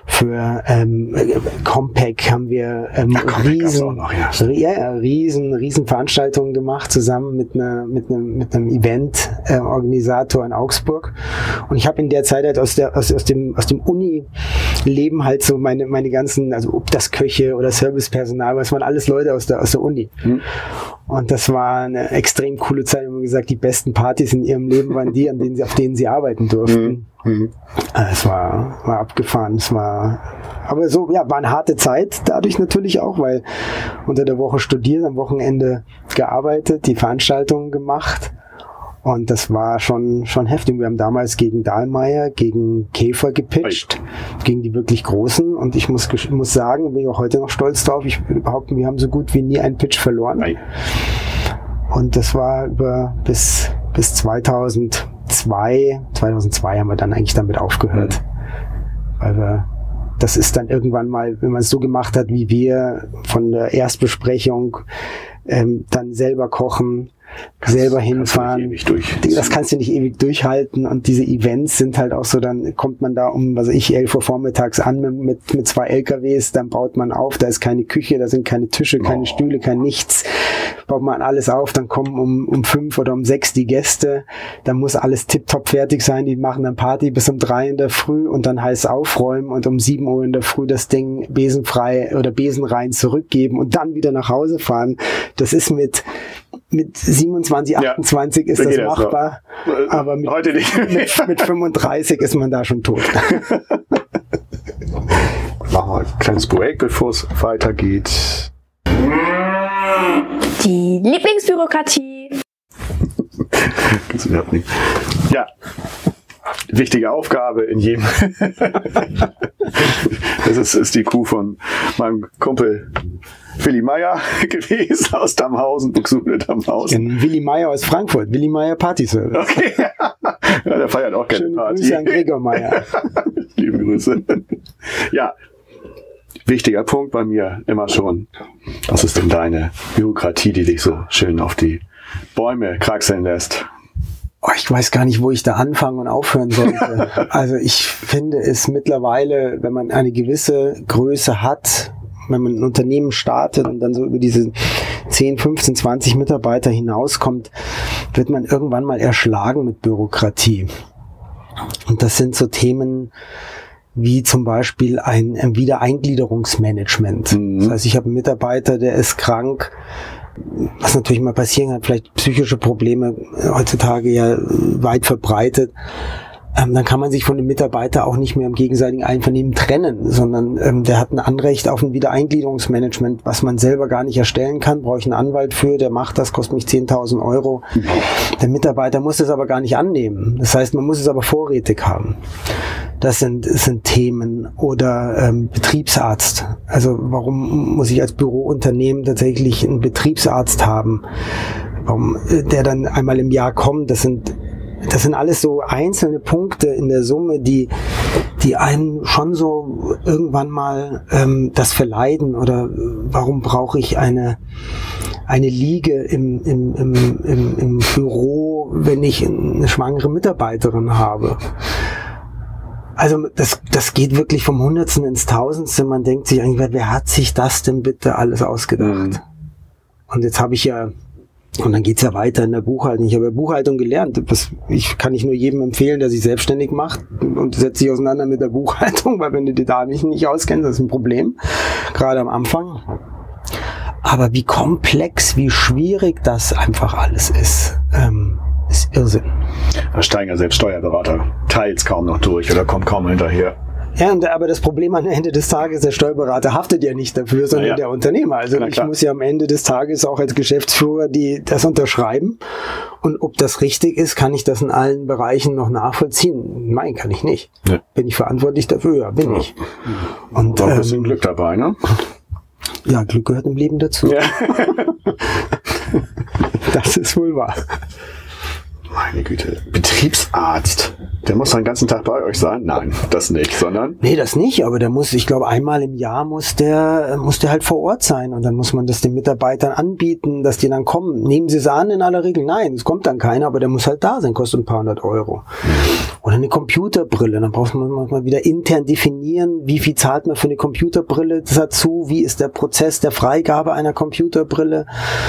für ähm, Compaq haben wir ähm, ja, riesen, noch, ja. Ja, riesen, riesen Veranstaltungen gemacht, zusammen mit einer, mit einem, mit einem Event-Organisator äh, in Augsburg. Und ich habe in der Zeit halt aus der, aus, aus dem, aus dem Uni-Leben halt so meine, meine ganzen, also ob das Köche oder Servicepersonal, was waren alles Leute aus der, aus der Uni. Mhm. Und das war eine extrem coole Zeit. Wir haben gesagt, die besten Partys in ihrem Leben waren die, an denen sie, auf denen sie arbeiten durften. Mhm. Es war, war abgefahren. Es war, aber so, ja, war eine harte Zeit dadurch natürlich auch, weil unter der Woche studiert, am Wochenende gearbeitet, die Veranstaltungen gemacht. Und das war schon, schon heftig. Wir haben damals gegen Dahlmeier, gegen Käfer gepitcht, gegen die wirklich Großen. Und ich muss, muss sagen, bin ich auch heute noch stolz drauf, ich würde behaupten, wir haben so gut wie nie einen Pitch verloren. Nein. Und das war über, bis, bis zweitausendzwei, zweitausendzwei haben wir dann eigentlich damit aufgehört. Mhm. Weil wir, das ist dann irgendwann mal, wenn man es so gemacht hat, wie wir von der Erstbesprechung, ähm, dann selber kochen, selber das hinfahren. Kannst das kannst du nicht ewig durchhalten, und diese Events sind halt auch so, dann kommt man da um, was weiß ich, elf Uhr vormittags an mit, mit, mit zwei L K Ws, dann baut man auf, da ist keine Küche, da sind keine Tische, keine oh. Stühle, kein nichts, baut man alles auf, dann kommen um, um fünf oder um sechs die Gäste, dann muss alles tipptopp fertig sein, die machen dann Party bis um drei in der Früh, und dann heißt aufräumen und um sieben Uhr in der Früh das Ding besenfrei oder besenrein zurückgeben und dann wieder nach Hause fahren. Das ist mit Mit siebenundzwanzig, achtundzwanzig ja, ist das machbar, das aber mit, heute nicht. mit, mit fünfunddreißig ist man da schon tot. Machen wir ein kleines Break, bevor es weitergeht. Die Lieblingsbürokratie. Das überhaupt nicht. Ja, wichtige Aufgabe in jedem. Das ist, ist die Kuh von meinem Kumpel Willi Meier gewesen aus Damhausen, Buxtehude Damhausen. Willi Meier aus Frankfurt, Willi Meier Partyservice. Okay. Ja, der feiert auch gerne Party. Grüße an Gregor Meier. Liebe Grüße. Ja, wichtiger Punkt bei mir immer schon. Was ist denn deine Bürokratie, die dich so schön auf die Bäume kraxeln lässt? Oh, ich weiß gar nicht, wo ich da anfangen und aufhören sollte. Also ich finde es mittlerweile, wenn man eine gewisse Größe hat, wenn man ein Unternehmen startet und dann so über diese zehn, fünfzehn, zwanzig Mitarbeiter hinauskommt, wird man irgendwann mal erschlagen mit Bürokratie. Und das sind so Themen wie zum Beispiel ein, ein Wiedereingliederungsmanagement. Mhm. Das heißt, ich habe einen Mitarbeiter, der ist krank, was natürlich mal passieren kann, vielleicht psychische Probleme, heutzutage ja weit verbreitet. Ähm, dann kann man sich von dem Mitarbeiter auch nicht mehr im gegenseitigen Einvernehmen trennen, sondern ähm, der hat ein Anrecht auf ein Wiedereingliederungsmanagement, was man selber gar nicht erstellen kann. Brauche ich einen Anwalt für, der macht das, kostet mich zehntausend Euro. Der Mitarbeiter muss das aber gar nicht annehmen. Das heißt, man muss es aber vorrätig haben. Das sind, das sind Themen oder ähm, Betriebsarzt. Also warum muss ich als Bürounternehmen tatsächlich einen Betriebsarzt haben? Warum, der dann einmal im Jahr kommt? Das sind Das sind alles so einzelne Punkte in der Summe, die, die einen schon so irgendwann mal ähm, das verleiden. Oder warum brauche ich eine, eine Liege im, im, im, im, im Büro, wenn ich eine schwangere Mitarbeiterin habe? Also das, das geht wirklich vom Hundertsten ins Tausendste. Man denkt sich eigentlich, wer hat sich das denn bitte alles ausgedacht? Mhm. Und jetzt habe ich ja Und dann geht's ja weiter in der Buchhaltung. Ich habe ja Buchhaltung gelernt. Das, ich kann nicht nur jedem empfehlen, der sich selbstständig macht und setzt sich auseinander mit der Buchhaltung, weil wenn du die da nicht, nicht auskennst, das ist ein Problem, gerade am Anfang. Aber wie komplex, wie schwierig das einfach alles ist, ähm, ist Irrsinn. Da steigen ja selbst Steuerberater teils kaum noch durch oder kommen kaum hinterher. Ja, und, aber das Problem am Ende des Tages, der Steuerberater haftet ja nicht dafür, sondern ja. der Unternehmer. Also Na, ich klar. muss ja am Ende des Tages auch als Geschäftsführer die das unterschreiben. Und ob das richtig ist, kann ich das in allen Bereichen noch nachvollziehen? Nein, kann ich nicht. Ja. Bin ich verantwortlich dafür? Ja, bin ja. ich. Und da ein bisschen ähm, Glück dabei, ne? Ja, Glück gehört im Leben dazu. Ja. Das ist wohl wahr. Meine Güte. Betriebsarzt. Der muss den ganzen Tag bei euch sein? Nein, das nicht, sondern? Nee, das nicht, aber der muss, ich glaube, einmal im Jahr muss der, muss der halt vor Ort sein und dann muss man das den Mitarbeitern anbieten, dass die dann kommen. Nehmen sie es an in aller Regel? Nein, es kommt dann keiner, aber der muss halt da sein, kostet ein paar hundert Euro. Oder eine Computerbrille, dann braucht man mal wieder intern definieren, wie viel zahlt man für eine Computerbrille dazu, wie ist der Prozess der Freigabe einer Computerbrille.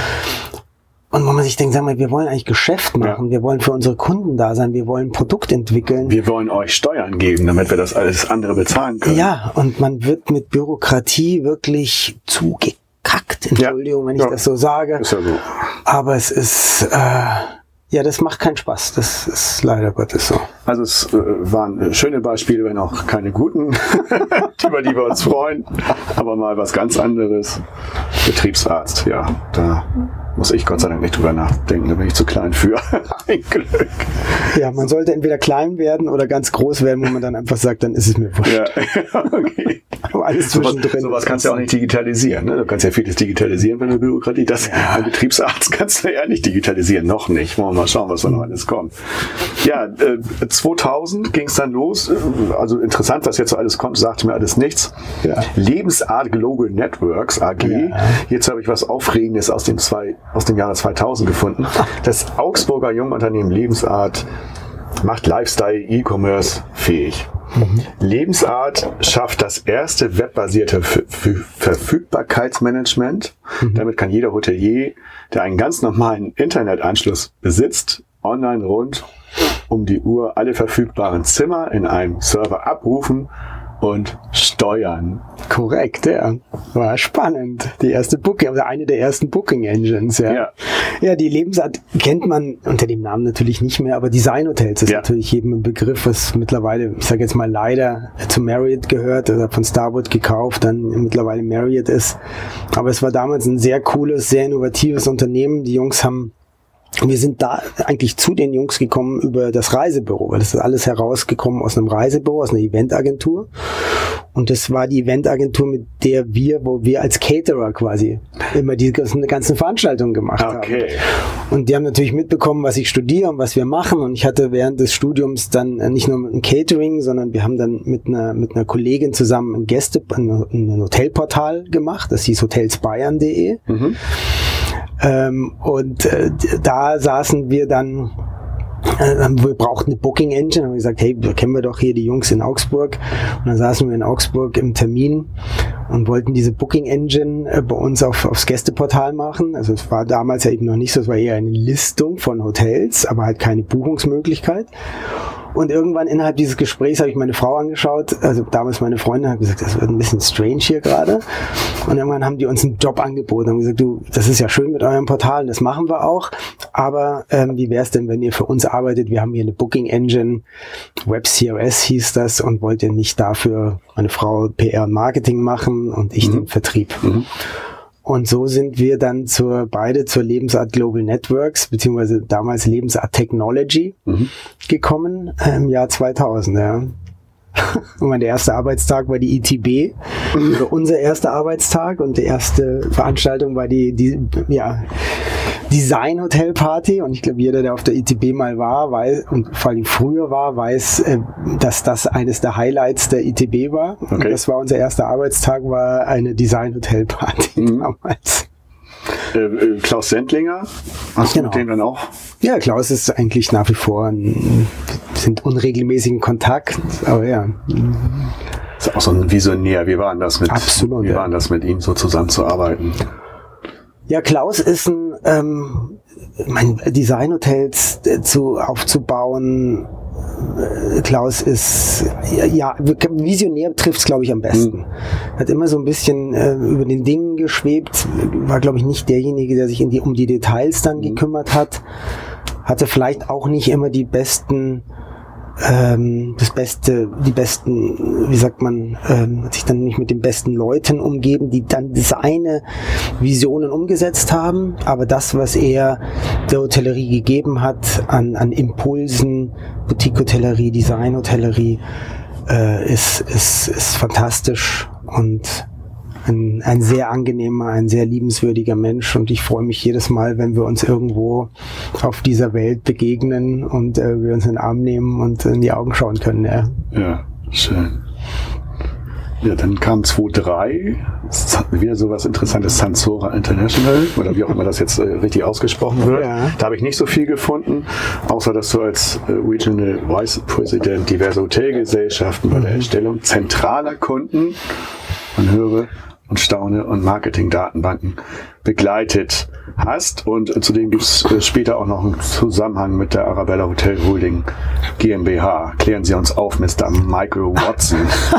Und wo man sich denkt, sag mal, wir wollen eigentlich Geschäft machen, ja. wir wollen für unsere Kunden da sein, wir wollen ein Produkt entwickeln. Wir wollen euch Steuern geben, damit wir das alles andere bezahlen können. Ja, und man wird mit Bürokratie wirklich zugekackt, Entschuldigung, ja. wenn ich ja. das so sage. Ist ja so. Aber es ist, äh, ja, das macht keinen Spaß, das ist leider Gottes so. Also es äh, waren schöne Beispiele, wenn auch keine guten, über die wir uns freuen, aber mal was ganz anderes. Betriebsarzt, ja, da muss ich Gott sei Dank nicht drüber nachdenken, da bin ich zu klein für. Ein Glück. Ja, man sollte entweder klein werden oder ganz groß werden, wo man dann einfach sagt, dann ist es mir wurscht. Ja, okay. Aber alles zwischendrin. So was kannst du ja auch nicht digitalisieren. Ne? Du kannst ja vieles digitalisieren bei der Bürokratie. Das ja. Ein Betriebsarzt kannst du ja nicht digitalisieren. Noch nicht. Wollen wir mal schauen, was da noch alles kommt. Ja, äh, zweitausend ging es dann los. Also interessant, was jetzt so alles kommt, sagte mir alles nichts. Ja. Lebensart Global Networks A G. Ja. Jetzt habe ich was Aufregendes aus dem, zwei, aus dem Jahre zweitausend gefunden. Das Augsburger Jungunternehmen Lebensart macht Lifestyle E-Commerce fähig. Mhm. Lebensart schafft das erste webbasierte F- F- Verfügbarkeitsmanagement. Mhm. Damit kann jeder Hotelier, der einen ganz normalen Internetanschluss besitzt, online rund um die Uhr alle verfügbaren Zimmer in einem Server abrufen und steuern. Korrekt, ja. War spannend. Die erste Booking, oder eine der ersten Booking Engines, ja. Ja, ja die Lebensart kennt man unter dem Namen natürlich nicht mehr, aber Designhotels ist ja. natürlich jedem ein Begriff, was mittlerweile, ich sage jetzt mal leider, zu Marriott gehört, oder von Starwood gekauft, dann mittlerweile Marriott ist. Aber es war damals ein sehr cooles, sehr innovatives Unternehmen. Die Jungs haben Wir sind da eigentlich zu den Jungs gekommen über das Reisebüro, weil das ist alles herausgekommen aus einem Reisebüro, aus einer Eventagentur. Und das war die Eventagentur, mit der wir, wo wir als Caterer quasi immer die ganzen, ganzen Veranstaltungen gemacht okay. haben. Und die haben natürlich mitbekommen, was ich studiere und was wir machen. Und ich hatte während des Studiums dann nicht nur ein Catering, sondern wir haben dann mit einer, mit einer Kollegin zusammen ein Gäste, ein, ein Hotelportal gemacht. Das hieß hotelsbayern punkt de. Mhm. Ähm, und äh, da saßen wir dann, äh, wir brauchten eine Booking Engine, haben wir gesagt, hey, da kennen wir doch hier die Jungs in Augsburg. Und dann saßen wir in Augsburg im Termin und wollten diese Booking Engine äh, bei uns auf, aufs Gästeportal machen. Also es war damals ja eben noch nicht so, es war eher eine Listung von Hotels, aber halt keine Buchungsmöglichkeit. Und irgendwann innerhalb dieses Gesprächs habe ich meine Frau angeschaut, also damals meine Freundin hat gesagt, das wird ein bisschen strange hier gerade. Und irgendwann haben die uns einen Job angeboten, haben gesagt, du, das ist ja schön mit eurem Portal, das machen wir auch, aber ähm, wie wäre es denn, wenn ihr für uns arbeitet? Wir haben hier eine Booking Engine, Web C R S hieß das, und wollt ihr nicht dafür, meine Frau P R und Marketing machen und ich mhm. den Vertrieb. Mhm. Und so sind wir dann zur, beide zur Lebensart Global Networks, beziehungsweise damals Lebensart Technology mhm. gekommen, äh, im Jahr zweitausend, ja. Und mein erster Arbeitstag war die I T B, also unser erster Arbeitstag, und die erste Veranstaltung war die, die ja, Design Hotel Party, und ich glaube, jeder, der auf der I T B mal war, weiß, und vor allem früher war, weiß, dass das eines der Highlights der I T B war. Okay. Und das war unser erster Arbeitstag, war eine Design Hotel Party mhm. damals. Äh, Klaus Sendlinger, hast genau. du mit dem dann auch? Ja, Klaus ist eigentlich nach wie vor ein, sind unregelmäßigen Kontakt, aber ja. Ist auch so ein Visionär. Wie war das mit, Absolut, wie ja. war das mit ihm so zusammenzuarbeiten? Ja, Klaus ist ein, ähm, mein Designhotels äh, zu, aufzubauen. Äh, Klaus ist, ja, ja visionär trifft es, glaube ich, am besten. Mhm. Hat immer so ein bisschen äh, über den Dingen geschwebt, war, glaube ich, nicht derjenige, der sich in die, um die Details dann mhm. gekümmert hat. Hatte vielleicht auch nicht immer die besten Ähm, das Beste, die besten, wie sagt man, ähm, hat sich dann nicht mit den besten Leuten umgeben, die dann seine Visionen umgesetzt haben, aber das, was er der Hotellerie gegeben hat an, an Impulsen, Boutique-Hotellerie, Design-Hotellerie, äh, ist, ist, ist fantastisch und ein, ein sehr angenehmer, ein sehr liebenswürdiger Mensch, und ich freue mich jedes Mal, wenn wir uns irgendwo auf dieser Welt begegnen und äh, wir uns in den Arm nehmen und in die Augen schauen können. Ja, ja, schön. Ja, dann kam zweitausenddrei, wieder sowas Interessantes, Sansora International, oder wie auch immer das jetzt äh, richtig ausgesprochen wird. Ja. Da habe ich nicht so viel gefunden, außer dass du als äh, Regional Vice President diverse Hotelgesellschaften bei der Erstellung zentraler Kunden, man höre und staune, und Marketing-Datenbanken begleitet hast. Und zudem gibt es äh, später auch noch einen Zusammenhang mit der Arabella Hotel Holding GmbH. Klären Sie uns auf, Mister Michael Watson.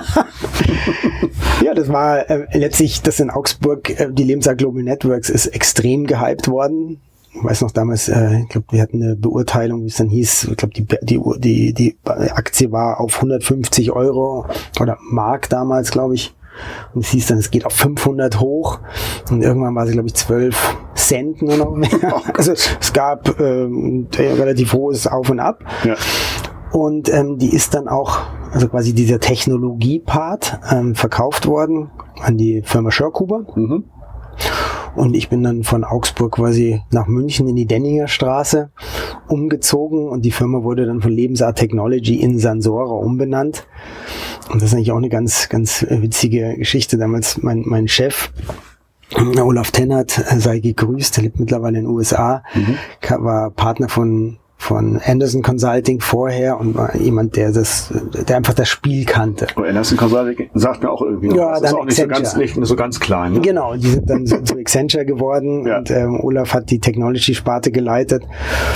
Ja, das war äh, letztlich, das in Augsburg, äh, die Lebensart Global Networks ist extrem gehypt worden. Ich weiß noch damals, äh, ich glaube, wir hatten eine Beurteilung, wie es dann hieß, ich glaube, die, die, die, die Aktie war auf hundertfünfzig Euro oder Mark damals, glaube ich. Und es hieß dann, es geht auf fünfhundert hoch, und irgendwann war sie, glaube ich, zwölf Cent nur noch mehr. Also es gab ähm, relativ hohes Auf und Ab. Ja. Und ähm, die ist dann auch, also quasi dieser Technologie-Part, ähm, verkauft worden an die Firma Schörkuber. Mhm. Und ich bin dann von Augsburg quasi nach München in die Denninger Straße umgezogen, und die Firma wurde dann von Lebensart Technology in Sansora umbenannt. Und das ist eigentlich auch eine ganz, ganz witzige Geschichte. Damals mein, mein Chef, Olaf Tennert, sei gegrüßt, der lebt mittlerweile in den U S A, mhm. war Partner von von Anderson Consulting vorher und war jemand, der das, der einfach das Spiel kannte. Oh, Anderson Consulting sagt mir auch irgendwie noch, ja, das ist auch nicht so, ganz, nicht so ganz klein. Ne? Genau, die sind dann so zu Accenture geworden, ja. Und ähm, Olaf hat die Technology-Sparte geleitet.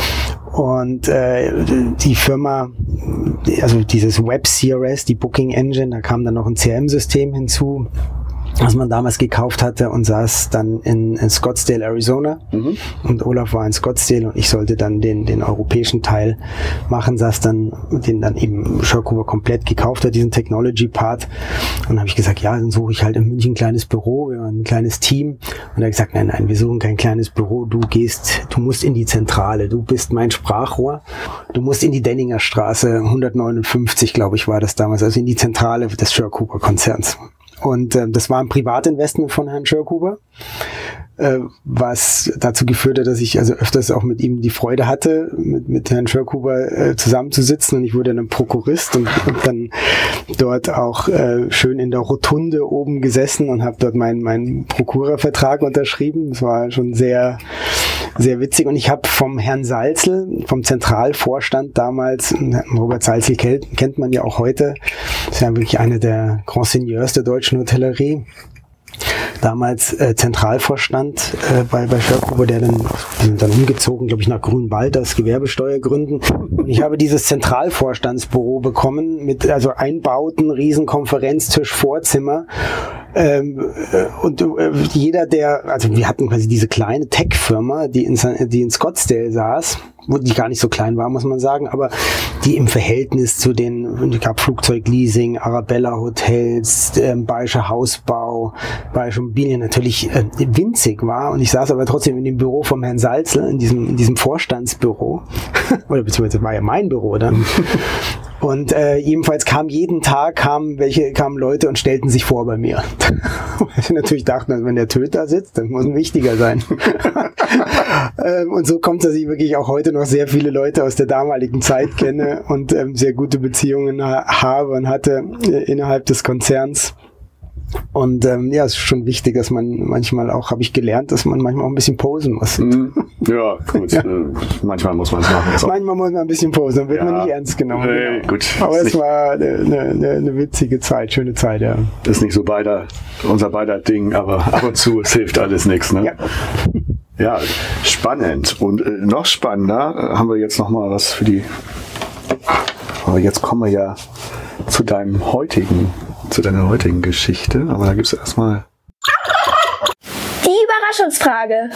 Und äh, die Firma, also dieses Web C R S, die Booking Engine, da kam dann noch ein C R M-System hinzu, was man damals gekauft hatte, und saß dann in, in Scottsdale, Arizona. Mhm. Und Olaf war in Scottsdale und ich sollte dann den, den europäischen Teil machen, saß dann, den dann eben Schörkuber komplett gekauft hat, diesen Technology-Part. Und dann habe ich gesagt, ja, dann suche ich halt in München ein kleines Büro, ein kleines Team. Und er hat gesagt, nein, nein, wir suchen kein kleines Büro, du gehst, du musst in die Zentrale, du bist mein Sprachrohr, du musst in die Denninger Straße, hundertneunundfünfzig, glaube ich, war das damals, also in die Zentrale des Schörkuber-Konzerns. Und äh, das war ein Privatinvestment von Herrn Schörkuber, äh, was dazu geführt hat, dass ich also öfters auch mit ihm die Freude hatte, mit, mit Herrn Schörkuber äh, zusammenzusitzen, und ich wurde dann Prokurist und, und dann dort auch äh, schön in der Rotunde oben gesessen und habe dort meinen meinen Prokurervertrag unterschrieben. Das war schon sehr sehr witzig, und ich habe vom Herrn Salzel, vom Zentralvorstand damals, Robert Salzel kennt, kennt man ja auch heute, ist ja wirklich einer der Grand Seigneurs der deutschen Hotellerie, damals äh, Zentralvorstand äh, bei, bei Schörkuber, der dann, dann umgezogen, glaube ich, nach Grünwald aus Gewerbesteuergründen. Und ich habe dieses Zentralvorstandsbüro bekommen mit also Einbauten, Riesenkonferenztisch, Vorzimmer. Ähm, und äh, jeder, der, also wir hatten quasi diese kleine Tech-Firma, die in, die in Scottsdale saß, wo die gar nicht so klein war, muss man sagen, aber die im Verhältnis zu den, es gab Flugzeugleasing, Arabella Hotels, äh, Bayerischer Hausbau, Bayerische Immobilien natürlich äh, winzig war. Und ich saß aber trotzdem in dem Büro vom Herrn Salzl, in diesem, in diesem Vorstandsbüro, oder beziehungsweise war ja mein Büro dann. Und äh, jedenfalls kam jeden Tag kamen welche kamen Leute und stellten sich vor bei mir. Weil ich natürlich dachte, wenn der Töter sitzt, dann muss ein wichtiger sein. ähm, und so kommt es, dass ich wirklich auch heute noch sehr viele Leute aus der damaligen Zeit kenne und ähm, sehr gute Beziehungen ha- habe und hatte äh, innerhalb des Konzerns. Und ähm, ja, es ist schon wichtig, dass man manchmal auch, habe ich gelernt, dass man manchmal auch ein bisschen posen muss. Mm, ja, gut. Ja. Äh, manchmal muss man es machen. Also manchmal muss man ein bisschen posen, dann wird ja. man nicht ernst genommen. Nee, genau. gut. Aber ist es war eine, eine, eine witzige Zeit, schöne Zeit, ja. Ist nicht so beider, unser beider Ding, aber ab und zu, es hilft alles nichts, ne? Ja. Ja, spannend. Und äh, noch spannender äh, haben wir jetzt noch mal was für die... Aber jetzt kommen wir ja zu deinem heutigen, zu deiner heutigen Geschichte. Aber da gibt es erstmal... Die Überraschungsfrage.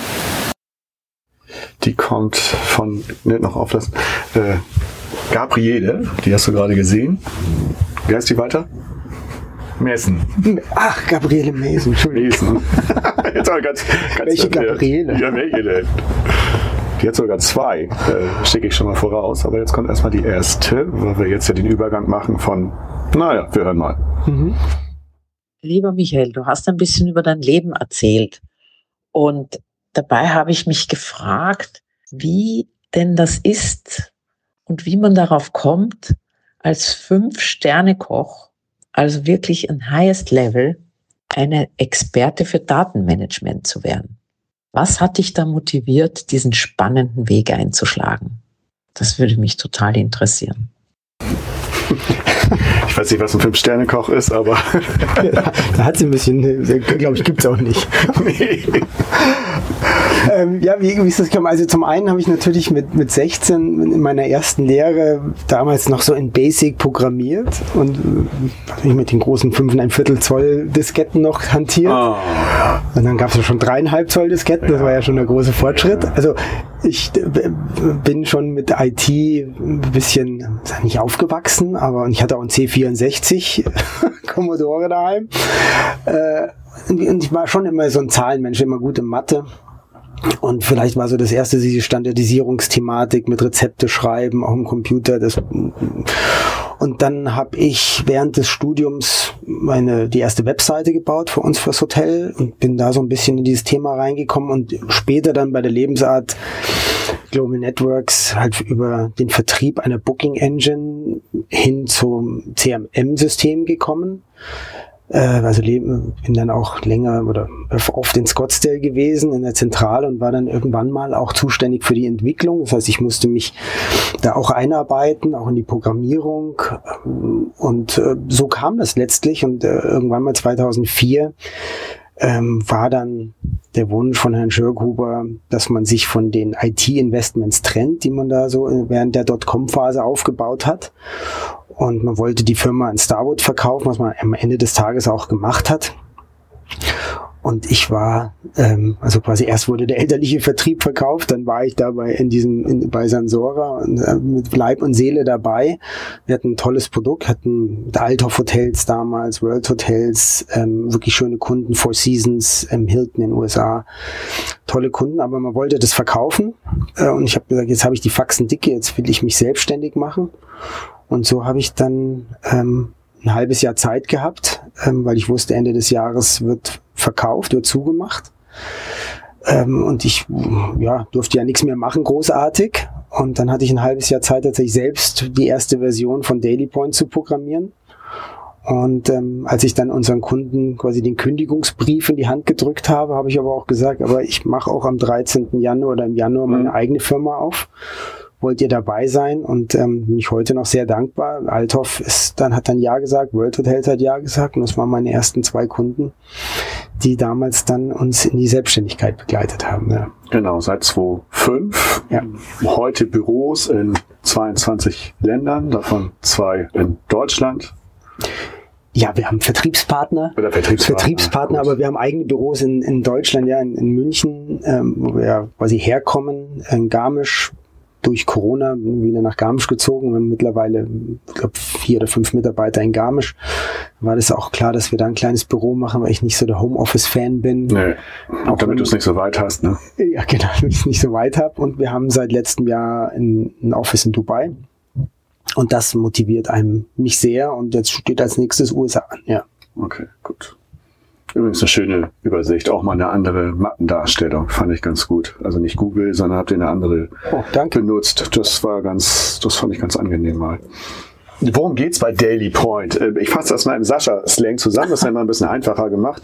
Die kommt von, nicht noch auflassen, äh, Gabriele, die hast du gerade gesehen. Wie heißt die weiter? Messen. Ach, Gabriele Messen, Entschuldigung. Messen. Jetzt aber ganz, ganz welche Gabriele? Ja, welche denn? Die hat sogar zwei, äh, schicke ich schon mal voraus. Aber jetzt kommt erstmal die erste, weil wir jetzt ja den Übergang machen von, naja, wir hören mal. Mhm. Lieber Michael, du hast ein bisschen über dein Leben erzählt. Und dabei habe ich mich gefragt, wie denn das ist und wie man darauf kommt, als Fünf-Sterne-Koch, also wirklich ein highest level, eine Experte für Datenmanagement zu werden. Was hat dich da motiviert, diesen spannenden Weg einzuschlagen? Das würde mich total interessieren. Ich weiß nicht, was ein Fünf-Sterne-Koch ist, aber... Ja, da hat sie ein bisschen, glaube ich, gibt es auch nicht. Nee. ähm, ja, wie, wie ist das gekommen? Also zum einen habe ich natürlich mit, mit sechzehn in meiner ersten Lehre damals noch so in Basic programmiert und äh, mit den großen fünf und ein Viertel Zoll Disketten noch hantiert. Oh. Und dann gab es ja schon dreieinhalb Zoll Disketten, das war ja schon der große Fortschritt. Also ich äh, bin schon mit I T ein bisschen, nicht aufgewachsen, aber ich hatte auch einen C vierundsechzig Commodore daheim. Äh, und ich war schon immer so ein Zahlenmensch, immer gut in Mathe. Und vielleicht war so das erste diese Standardisierungsthematik mit Rezepte schreiben, auch im Computer. Das, und dann habe ich während des Studiums meine die erste Webseite gebaut für uns fürs Hotel und bin da so ein bisschen in dieses Thema reingekommen und später dann bei der Lebensart Global Networks halt über den Vertrieb einer Booking Engine hin zum C M M-System gekommen. Also bin dann auch länger oder oft in Scottsdale gewesen, in der Zentrale und war dann irgendwann mal auch zuständig für die Entwicklung. Das heißt, ich musste mich da auch einarbeiten, auch in die Programmierung. Und so kam das letztlich. Und irgendwann mal zweitausendvier ähm, war dann der Wunsch von Herrn Schirkhuber, dass man sich von den I T-Investments trennt, die man da so während der Dotcom-Phase aufgebaut hat. Und man wollte die Firma in Starwood verkaufen, was man am Ende des Tages auch gemacht hat. Und ich war, ähm, also quasi erst wurde der elterliche Vertrieb verkauft, dann war ich dabei in diesem, in, bei Sansora und, äh, mit Leib und Seele dabei. Wir hatten ein tolles Produkt, hatten Althoff Hotels damals, World Hotels, ähm, wirklich schöne Kunden, Four Seasons, ähm, Hilton in den U S A, tolle Kunden, aber man wollte das verkaufen. Äh, und ich habe gesagt, jetzt habe ich die Faxen dicke, jetzt will ich mich selbstständig machen. Und so habe ich dann ähm, ein halbes Jahr Zeit gehabt, ähm, weil ich wusste, Ende des Jahres wird verkauft, wird zugemacht. Ähm, und ich ja, durfte ja nichts mehr machen, großartig. Und dann hatte ich ein halbes Jahr Zeit, tatsächlich selbst die erste Version von DailyPoint zu programmieren. Und ähm, als ich dann unseren Kunden quasi den Kündigungsbrief in die Hand gedrückt habe, habe ich aber auch gesagt, aber ich mache auch am dreizehnten Januar oder im Januar meine mhm. eigene Firma auf. Wollt ihr dabei sein? Und ähm, bin ich heute noch sehr dankbar. Althoff ist dann, hat dann Ja gesagt, World Hotels hat Ja gesagt und das waren meine ersten zwei Kunden, die damals dann uns in die Selbstständigkeit begleitet haben. Ja. Genau, seit zweitausendfünf. Ja. Heute Büros in zweiundzwanzig Ländern, davon zwei in Deutschland. Ja, wir haben Vertriebspartner, Oder Vertriebspartner, Vertriebspartner aber wir haben eigene Büros in, in Deutschland, ja, in, in München, ähm, wo wir ja quasi herkommen, in Garmisch, durch Corona wieder nach Garmisch gezogen. Wir haben mittlerweile, ich glaube, vier oder fünf Mitarbeiter in Garmisch. War das auch klar, dass wir da ein kleines Büro machen, weil ich nicht so der Homeoffice-Fan bin. Nee, auch damit du es nicht so weit hast, ne? Ja, genau, damit ich es nicht so weit habe. Und wir haben seit letztem Jahr ein, ein Office in Dubai. Und das motiviert einem mich sehr. Und jetzt steht als nächstes U S A an, ja. Okay, gut. Übrigens eine schöne Übersicht, auch mal eine andere Mappendarstellung, fand ich ganz gut. Also nicht Google, sondern habt ihr eine andere oh, danke. benutzt. Das war ganz, das fand ich ganz angenehm mal. Worum geht's bei Daily Point? Ich fasse das mal im Sascha-Slang zusammen, das ist ja mal ein bisschen einfacher gemacht.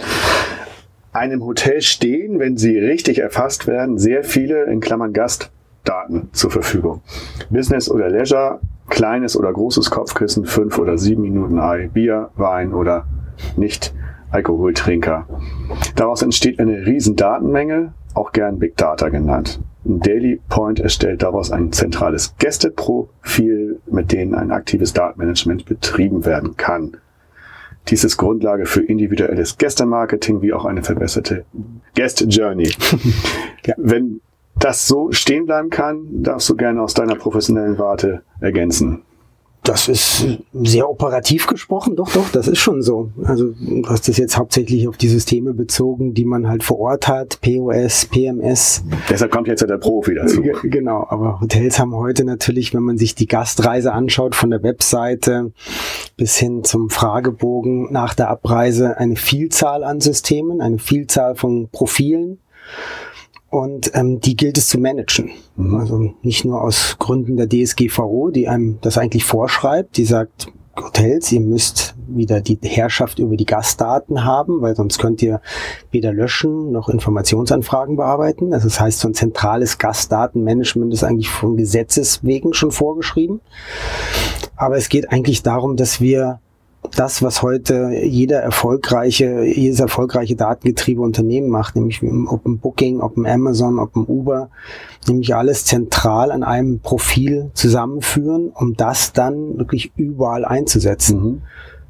Einem Hotel stehen, wenn sie richtig erfasst werden, sehr viele, in Klammern Gastdaten zur Verfügung. Business oder Leisure, kleines oder großes Kopfkissen, fünf oder sieben Minuten Ei, Bier, Wein oder nicht Alkoholtrinker. Daraus entsteht eine riesen Datenmenge, auch gern Big Data genannt. Daily Point erstellt daraus ein zentrales Gästeprofil, mit dem ein aktives Datenmanagement betrieben werden kann. Dies ist Grundlage für individuelles Gästemarketing wie auch eine verbesserte Guest Journey. Ja. Wenn das so stehen bleiben kann, darfst du gerne aus deiner professionellen Warte ergänzen. Das ist sehr operativ gesprochen, doch, doch, das ist schon so. Also du hast das jetzt hauptsächlich auf die Systeme bezogen, die man halt vor Ort hat, P O S, P M S. Deshalb kommt jetzt ja der Profi dazu. G- genau, aber Hotels haben heute natürlich, wenn man sich die Gastreise anschaut, von der Webseite bis hin zum Fragebogen nach der Abreise, eine Vielzahl an Systemen, eine Vielzahl von Profilen. Und ähm, die gilt es zu managen. Mhm. Also nicht nur aus Gründen der D S G V O, die einem das eigentlich vorschreibt, die sagt, Hotels, ihr müsst wieder die Herrschaft über die Gastdaten haben, weil sonst könnt ihr weder löschen noch Informationsanfragen bearbeiten. Also das heißt, so ein zentrales Gastdatenmanagement ist eigentlich von Gesetzes wegen schon vorgeschrieben. Aber es geht eigentlich darum, dass wir das, was heute jeder erfolgreiche, jedes erfolgreiche datengetriebene Unternehmen macht, nämlich ob ein Booking, ob ein Amazon, ob ein Uber, nämlich alles zentral an einem Profil zusammenführen, um das dann wirklich überall einzusetzen. Mhm.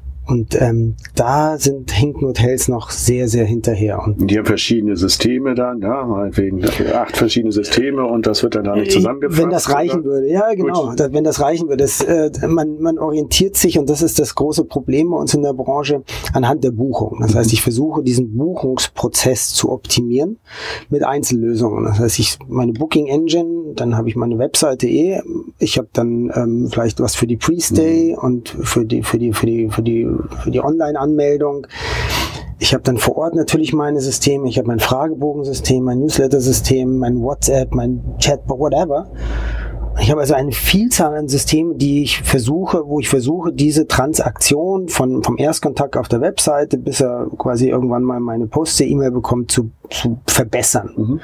Und ähm, da sind hinken Hotels noch sehr, sehr hinterher. Und die haben verschiedene Systeme dann, ja, meinetwegen acht verschiedene Systeme und das wird dann da nicht zusammengefasst. Wenn das reichen oder? würde, ja genau, das, wenn das reichen würde. Das, äh, man, man orientiert sich, und das ist das große Problem bei uns in der Branche, anhand der Buchung. Das heißt, ich versuche diesen Buchungsprozess zu optimieren mit Einzellösungen. Das heißt, ich meine Booking Engine, dann habe ich meine Webseite eh, ich habe dann ähm, vielleicht was für die Pre-Stay mhm. und für die, für die, für die, für die für die Online-Anmeldung. Ich habe dann vor Ort natürlich meine Systeme, ich habe mein Fragebogensystem, mein Newsletter-System, mein WhatsApp, mein Chatbot, whatever. Ich habe also eine Vielzahl an Systemen, die ich versuche, wo ich versuche, diese Transaktion von vom Erstkontakt auf der Webseite, bis er quasi irgendwann mal meine Post-E-Mail bekommt, zu, zu verbessern. Mhm.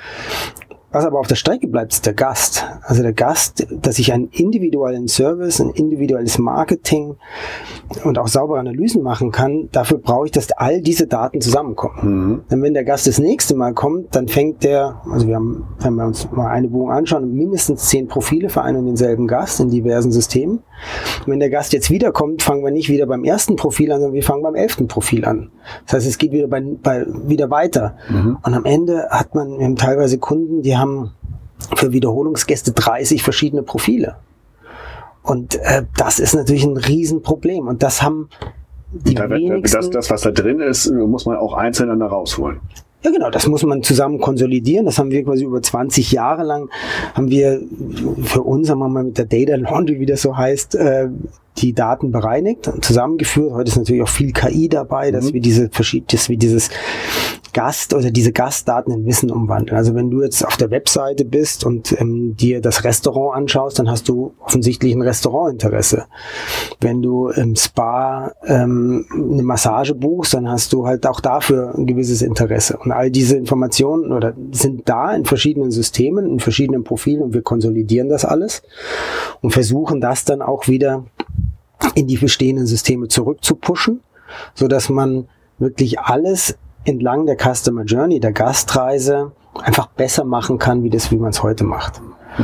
Was aber auf der Strecke bleibt, ist der Gast. Also der Gast, dass ich einen individuellen Service, ein individuelles Marketing und auch saubere Analysen machen kann, dafür brauche ich, dass all diese Daten zusammenkommen. Mhm. Denn wenn der Gast das nächste Mal kommt, dann fängt der, also wir haben, wenn wir uns mal eine Buchung anschauen, mindestens zehn Profile für einen und denselben Gast in diversen Systemen. Und wenn der Gast jetzt wiederkommt, fangen wir nicht wieder beim ersten Profil an, sondern wir fangen beim elften Profil an. Das heißt, es geht wieder, bei, bei, wieder weiter. Mhm. Und am Ende hat man, wir haben teilweise Kunden, die haben für Wiederholungsgäste dreißig verschiedene Profile. Und äh, das ist natürlich ein Riesenproblem. Und das haben die da, wenigsten... Das, das, was da drin ist, muss man auch einzeln dann da rausholen. Ja genau, das muss man zusammen konsolidieren. Das haben wir quasi über zwanzig Jahre lang, haben wir für uns, sagen wir mal mit der Data Laundry, wie das so heißt, äh, die Daten bereinigt und zusammengeführt. Heute ist natürlich auch viel K I dabei, dass mhm. wir diese dass wir dieses Gast oder diese Gastdaten in Wissen umwandeln. Also wenn du jetzt auf der Webseite bist und ähm, dir das Restaurant anschaust, dann hast du offensichtlich ein Restaurantinteresse. Wenn du im Spa ähm, eine Massage buchst, dann hast du halt auch dafür ein gewisses Interesse. Und all diese Informationen oder sind da in verschiedenen Systemen, in verschiedenen Profilen, und wir konsolidieren das alles und versuchen das dann auch wieder in die bestehenden Systeme zurückzupushen, so dass man wirklich alles entlang der Customer Journey, der Gastreise, einfach besser machen kann, wie das, wie man es heute macht.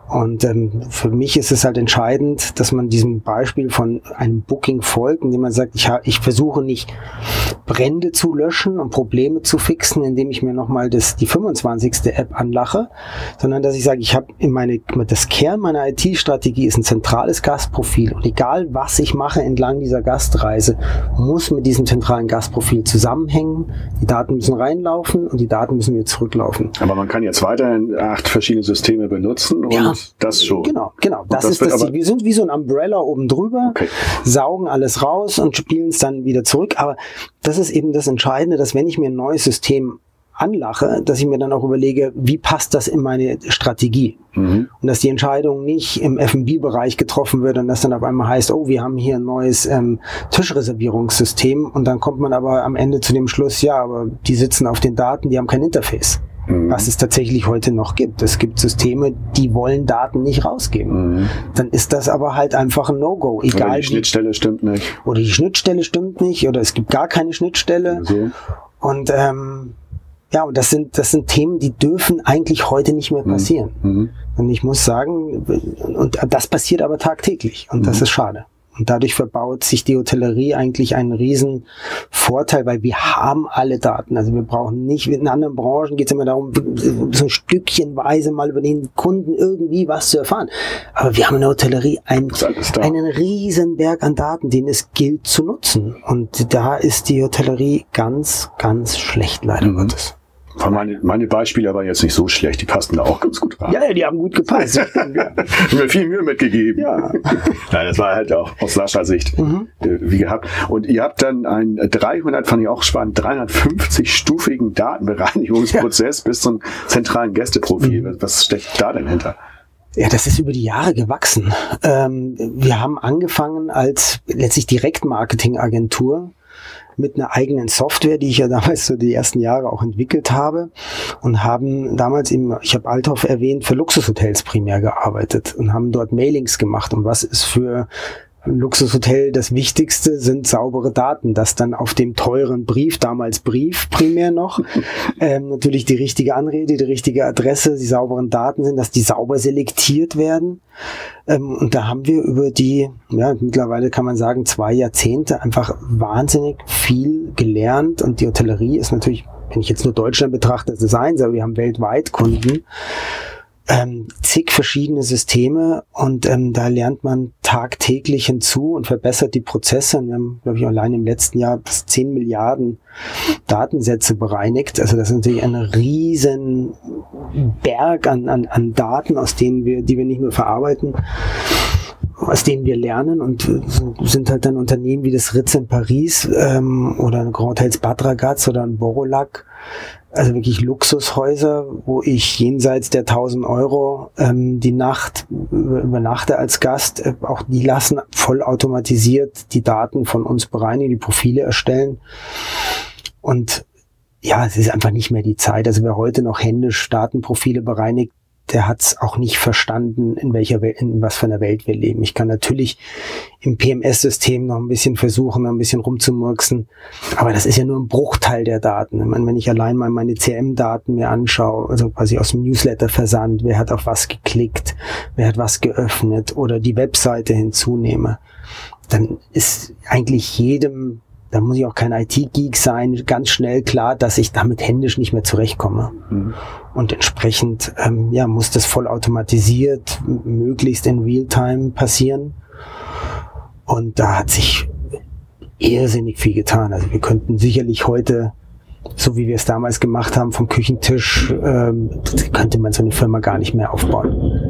Und ähm, für mich ist es halt entscheidend, dass man diesem Beispiel von einem Booking folgt, indem man sagt, ich, ha- ich versuche nicht Brände zu löschen und Probleme zu fixen, indem ich mir nochmal das, die fünfundzwanzigste App anlache, sondern dass ich sage, ich habe in meine, das Kern meiner I T-Strategie ist ein zentrales Gastprofil und egal was ich mache entlang dieser Gastreise, muss mit diesem zentralen Gastprofil zusammenhängen. Die Daten müssen reinlaufen und die Daten müssen wieder zurücklaufen. Aber man kann jetzt weiterhin acht verschiedene Systeme benutzen und Ja. das schon. Genau, genau. Das, das ist wird das aber- Ziel. Wir sind wie so ein Umbrella oben drüber, Okay. saugen alles raus und spielen es dann wieder zurück. Aber das ist eben das Entscheidende, dass wenn ich mir ein neues System anlache, dass ich mir dann auch überlege, wie passt das in meine Strategie? Mhm. Und dass die Entscheidung nicht im F und B-Bereich getroffen wird und das dann auf einmal heißt, oh, wir haben hier ein neues ähm, Tischreservierungssystem und dann kommt man aber am Ende zu dem Schluss, ja, aber die sitzen auf den Daten, die haben kein Interface. Mhm. Was es tatsächlich heute noch gibt. Es gibt Systeme, die wollen Daten nicht rausgeben. Mhm. Dann ist das aber halt einfach ein No-Go. Oder Egal die wie, Schnittstelle stimmt nicht. oder die Schnittstelle stimmt nicht oder es gibt gar keine Schnittstelle. So. Und ähm, ja, und das sind das sind Themen, die dürfen eigentlich heute nicht mehr passieren. Mhm. Und ich muss sagen, und das passiert aber tagtäglich und das Mhm. ist schade. Und dadurch verbaut sich die Hotellerie eigentlich einen riesen Vorteil, weil wir haben alle Daten. Also wir brauchen nicht, in anderen Branchen geht es immer darum, so ein stückchenweise mal über den Kunden irgendwie was zu erfahren. Aber wir haben in der Hotellerie ein, Ist alles da. einen riesen Berg an Daten, den es gilt zu nutzen. Und da ist die Hotellerie ganz, ganz schlecht, leider Mhm. Gottes. Meine, meine Beispiele aber jetzt nicht so schlecht, die passen da auch ganz gut rein. Ja, ja, die haben gut gepasst. Ich habe mir viel Mühe mitgegeben. Ja. Nein, das war halt auch aus Saschas Sicht Mhm. äh, wie gehabt. Und ihr habt dann einen dreihundert, fand ich auch spannend, dreihundertfünfzig-stufigen Datenbereinigungsprozess bis zum zentralen Gästeprofil. Mhm. Was steckt da denn hinter? Ja, das ist über die Jahre gewachsen. Ähm, wir haben angefangen als letztlich Direktmarketingagentur mit einer eigenen Software, die ich ja damals so die ersten Jahre auch entwickelt habe und haben damals eben, ich habe Althoff erwähnt, für Luxushotels primär gearbeitet und haben dort Mailings gemacht. Und was ist für ein Luxushotel das Wichtigste, sind saubere Daten, dass dann auf dem teuren Brief, damals Brief primär noch, ähm, natürlich die richtige Anrede, die richtige Adresse, die sauberen Daten sind, dass die sauber selektiert werden. Ähm, und da haben wir über die, ja, mittlerweile kann man sagen, zwei Jahrzehnte einfach wahnsinnig viel gelernt. Und die Hotellerie ist natürlich, wenn ich jetzt nur Deutschland betrachte, das ist eins, aber wir haben weltweit Kunden. Ähm, zig verschiedene Systeme und ähm, da lernt man tagtäglich hinzu und verbessert die Prozesse. Und wir haben, glaube ich, allein im letzten Jahr bis zehn Milliarden Datensätze bereinigt. Also das ist natürlich ein riesen Berg an, an, an Daten, aus denen wir, die wir nicht nur verarbeiten, aus denen wir lernen und äh, sind halt dann Unternehmen wie das Ritz in Paris ähm, oder ein Grand Hotels Bad Ragaz oder ein Borolac, also wirklich Luxushäuser, wo ich jenseits der tausend Euro ähm, die Nacht über, übernachte als Gast. Äh, auch die lassen vollautomatisiert die Daten von uns bereinigen, die Profile erstellen. Und ja, es ist einfach nicht mehr die Zeit. Also wer heute noch händisch Datenprofile bereinigt, der hat es auch nicht verstanden, in welcher Welt, in was für einer Welt wir leben. Ich kann natürlich im P M S-System noch ein bisschen versuchen, noch ein bisschen rumzumurksen, aber das ist ja nur ein Bruchteil der Daten. Ich meine, wenn ich allein mal meine C R M-Daten mir anschaue, also quasi aus dem Newsletter-Versand, wer hat auf was geklickt, wer hat was geöffnet oder die Webseite hinzunehme, dann ist eigentlich jedem, da muss ich auch kein I T-Geek sein, ganz schnell klar, dass ich damit händisch nicht mehr zurechtkomme. Mhm. Und entsprechend ähm, ja, muss das vollautomatisiert, möglichst in Realtime passieren. Und da hat sich irrsinnig viel getan. Also wir könnten sicherlich heute, so wie wir es damals gemacht haben, vom Küchentisch, ähm, könnte man so eine Firma gar nicht mehr aufbauen.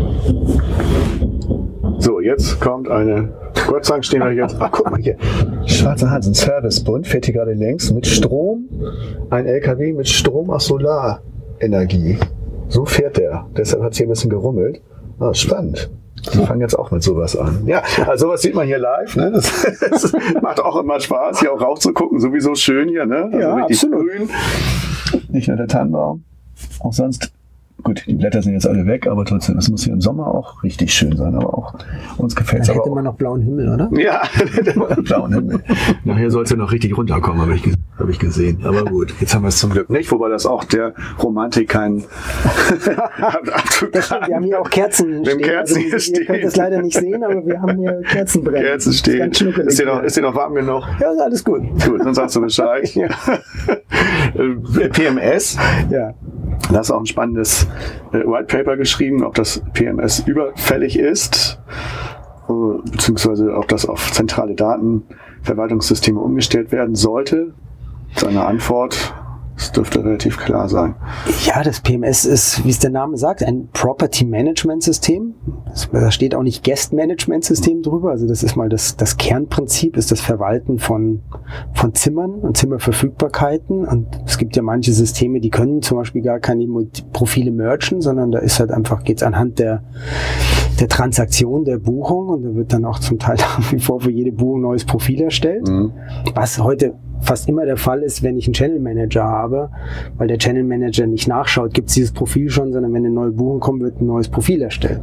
So, jetzt kommt eine, Gott sei Dank stehen wir jetzt, ach guck mal hier, Schwarzer Hansen Servicebund fährt hier gerade längs mit Strom, ein L K W mit Strom aus Solarenergie. So fährt der, deshalb hat es hier ein bisschen gerummelt. Ah, spannend. Die fangen jetzt auch mit sowas an. Ja, also sowas sieht man hier live. Ne? Das, das macht auch immer Spaß, hier auch rauf zu gucken. Sowieso schön hier, ne? Also ja, richtig absolut. grün. Nicht nur der Tannenbaum, auch sonst gut, die Blätter sind jetzt alle weg, aber trotzdem, es muss hier im Sommer auch richtig schön sein, aber auch, uns gefällt es aber auch. hätte man noch blauen Himmel, oder? Ja, hätte man noch blauen Himmel. Nachher soll es ja noch richtig runterkommen, habe ich, hab ich gesehen. Aber gut, jetzt haben wir es zum Glück nicht, wobei das auch der Romantik kein Das stimmt, wir haben hier auch Kerzen stehen. Kerzen also, ihr stehen. könnt das leider nicht sehen, aber wir haben hier Kerzen brennen. Kerzen stehen. Ist, ganz ist, dir noch, ist dir noch warm genug? Ja, ist alles gut. Gut, dann sagst du Bescheid. Ja. P M S. Ja. Da hast du auch ein spannendes äh, White Paper geschrieben, ob das P M S überfällig ist, äh, beziehungsweise ob das auf zentrale Datenverwaltungssysteme umgestellt werden sollte. Seine Antwort, das dürfte relativ klar sein. Ja, das P M S ist, wie es der Name sagt, ein Property Management System. Da steht auch nicht Guest Management System drüber. Also das ist mal das, das Kernprinzip, ist das Verwalten von, von Zimmern und Zimmerverfügbarkeiten. Und es gibt ja manche Systeme, die können zum Beispiel gar keine Profile mergen, sondern da ist halt einfach, geht's anhand der, der Transaktion, der Buchung. Und da wird dann auch zum Teil nach wie vor für jede Buchung ein neues Profil erstellt. Mhm. Was heute fast immer der Fall ist, wenn ich einen Channel Manager habe, weil der Channel Manager nicht nachschaut, gibt es dieses Profil schon, sondern wenn eine neue Buchung kommt, wird ein neues Profil erstellt.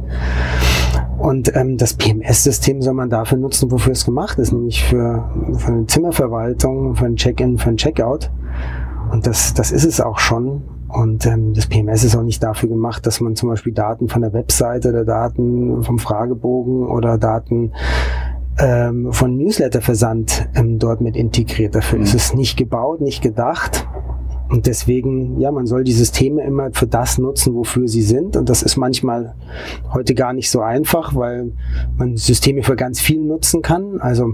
Und ähm, das P M S-System soll man dafür nutzen, wofür es gemacht ist, nämlich für, für eine Zimmerverwaltung, für ein Check-in, für ein Checkout. Und das, das ist es auch schon. Und ähm, das P M S ist auch nicht dafür gemacht, dass man zum Beispiel Daten von der Webseite oder Daten vom Fragebogen oder Daten ähm, von Newsletterversand ähm, dort mit integriert. Dafür mhm. ist es nicht gebaut, nicht gedacht. Und deswegen, ja, man soll die Systeme immer für das nutzen, wofür sie sind. Und das ist manchmal heute gar nicht so einfach, weil man Systeme für ganz viel nutzen kann. Also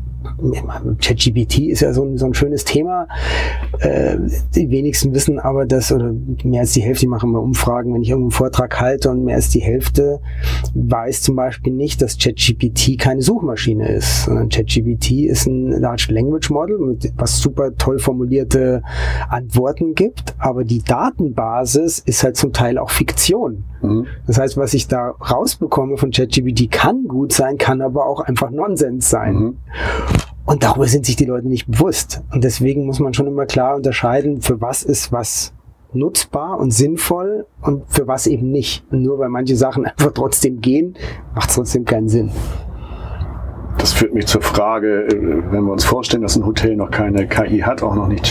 ChatGPT ist ja so ein, so ein schönes Thema. Äh, die wenigsten wissen aber, dass, oder mehr als die Hälfte, ich mache immer Umfragen, wenn ich irgendeinen Vortrag halte, und mehr als die Hälfte weiß zum Beispiel nicht, dass ChatGPT keine Suchmaschine ist, sondern ChatGPT ist ein Large Language Model, mit, was super toll formulierte Antworten gibt, aber die Datenbasis ist halt zum Teil auch Fiktion. Mhm. Das heißt, was ich da rausbekomme von ChatGPT kann gut sein, kann aber auch einfach Nonsens sein. Mhm. Und darüber sind sich die Leute nicht bewusst. Und deswegen muss man schon immer klar unterscheiden, für was ist was nutzbar und sinnvoll und für was eben nicht. Und nur weil manche Sachen einfach trotzdem gehen, macht es trotzdem keinen Sinn. Das führt mich zur Frage, wenn wir uns vorstellen, dass ein Hotel noch keine K I hat, auch noch nicht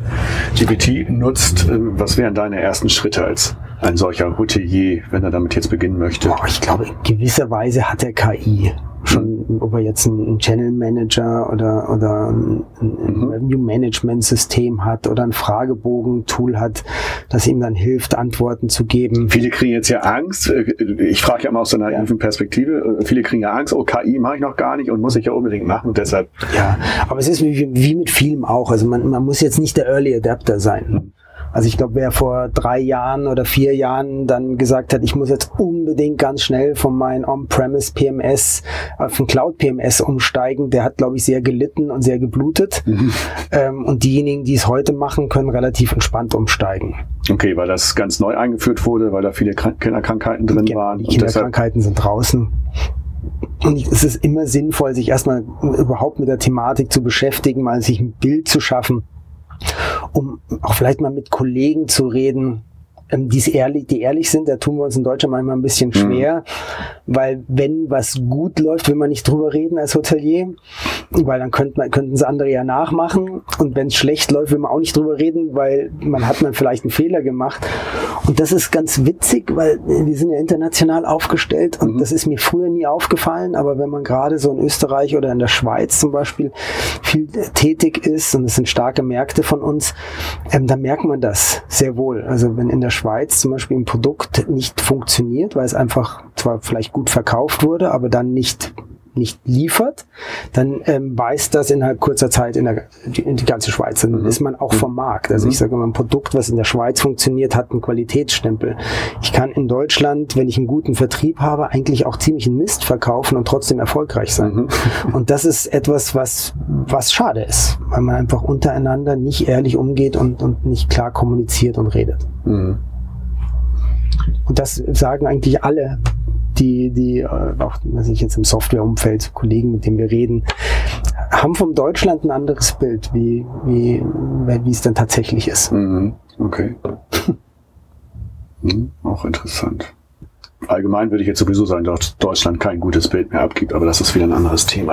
ChatGPT nutzt, was wären deine ersten Schritte als ein solcher Hotelier, wenn er damit jetzt beginnen möchte? Oh, ich glaube, in gewisser Weise hat er K I. Schon, mhm. ob er jetzt einen Channel Manager oder, oder ein, ein mhm. Revenue Management System hat oder ein Fragebogen-Tool hat, das ihm dann hilft, Antworten zu geben. Viele kriegen jetzt ja Angst. Ich frage ja immer aus so einer naiven Perspektive. Viele kriegen ja Angst, oh, K I mache ich noch gar nicht und muss ich ja unbedingt machen. Und deshalb. Ja, aber es ist wie, wie mit vielem auch. Also man, man muss jetzt nicht der Early Adapter sein. Mhm. Also ich glaube, wer vor drei Jahren oder vier Jahren dann gesagt hat, ich muss jetzt unbedingt ganz schnell von meinem On-Premise P M S auf ein Cloud P M S umsteigen, der hat, glaube ich, sehr gelitten und sehr geblutet. Mhm. Ähm, und diejenigen, die es heute machen, können relativ entspannt umsteigen. Okay, weil das ganz neu eingeführt wurde, weil da viele Krank- Kinderkrankheiten drin Gen- waren. Die Kinderkrankheiten sind draußen. Und es ist immer sinnvoll, sich erstmal überhaupt mit der Thematik zu beschäftigen, mal sich ein Bild zu schaffen, um auch vielleicht mal mit Kollegen zu reden, ähm, die's ehrlich, die ehrlich sind. Da tun wir uns in Deutschland manchmal ein bisschen schwer, mhm. weil wenn was gut läuft, will man nicht drüber reden als Hotelier, weil dann könnte man, könnten es andere ja nachmachen, und wenn es schlecht läuft, will man auch nicht drüber reden, weil man hat man vielleicht einen Fehler gemacht. Und das ist ganz witzig, weil wir sind ja international aufgestellt, und mhm. das ist mir früher nie aufgefallen, aber wenn man gerade so in Österreich oder in der Schweiz zum Beispiel viel tätig ist, und es sind starke Märkte von uns, ähm, dann merkt man das sehr wohl. Also wenn in der Schweiz zum Beispiel ein Produkt nicht funktioniert, weil es einfach zwar vielleicht gut verkauft wurde, aber dann nicht nicht liefert, dann ähm, weiß das innerhalb kurzer Zeit in, der, in die ganze Schweiz. Dann mhm. ist man auch vom Markt. Also mhm. ich sage immer, ein Produkt, was in der Schweiz funktioniert, hat einen Qualitätsstempel. Ich kann in Deutschland, wenn ich einen guten Vertrieb habe, eigentlich auch ziemlich einen Mist verkaufen und trotzdem erfolgreich sein. Mhm. Und das ist etwas, was was schade ist, weil man einfach untereinander nicht ehrlich umgeht und, und nicht klar kommuniziert und redet. Mhm. Und das sagen eigentlich alle, die, die auch, was ich jetzt im Softwareumfeld, Kollegen, mit denen wir reden, haben vom Deutschland ein anderes Bild, wie, wie, wie es dann tatsächlich ist. Mhm. Okay. Mhm, auch interessant. Allgemein würde ich jetzt sowieso sagen, dass Deutschland kein gutes Bild mehr abgibt, aber das ist wieder ein anderes Thema.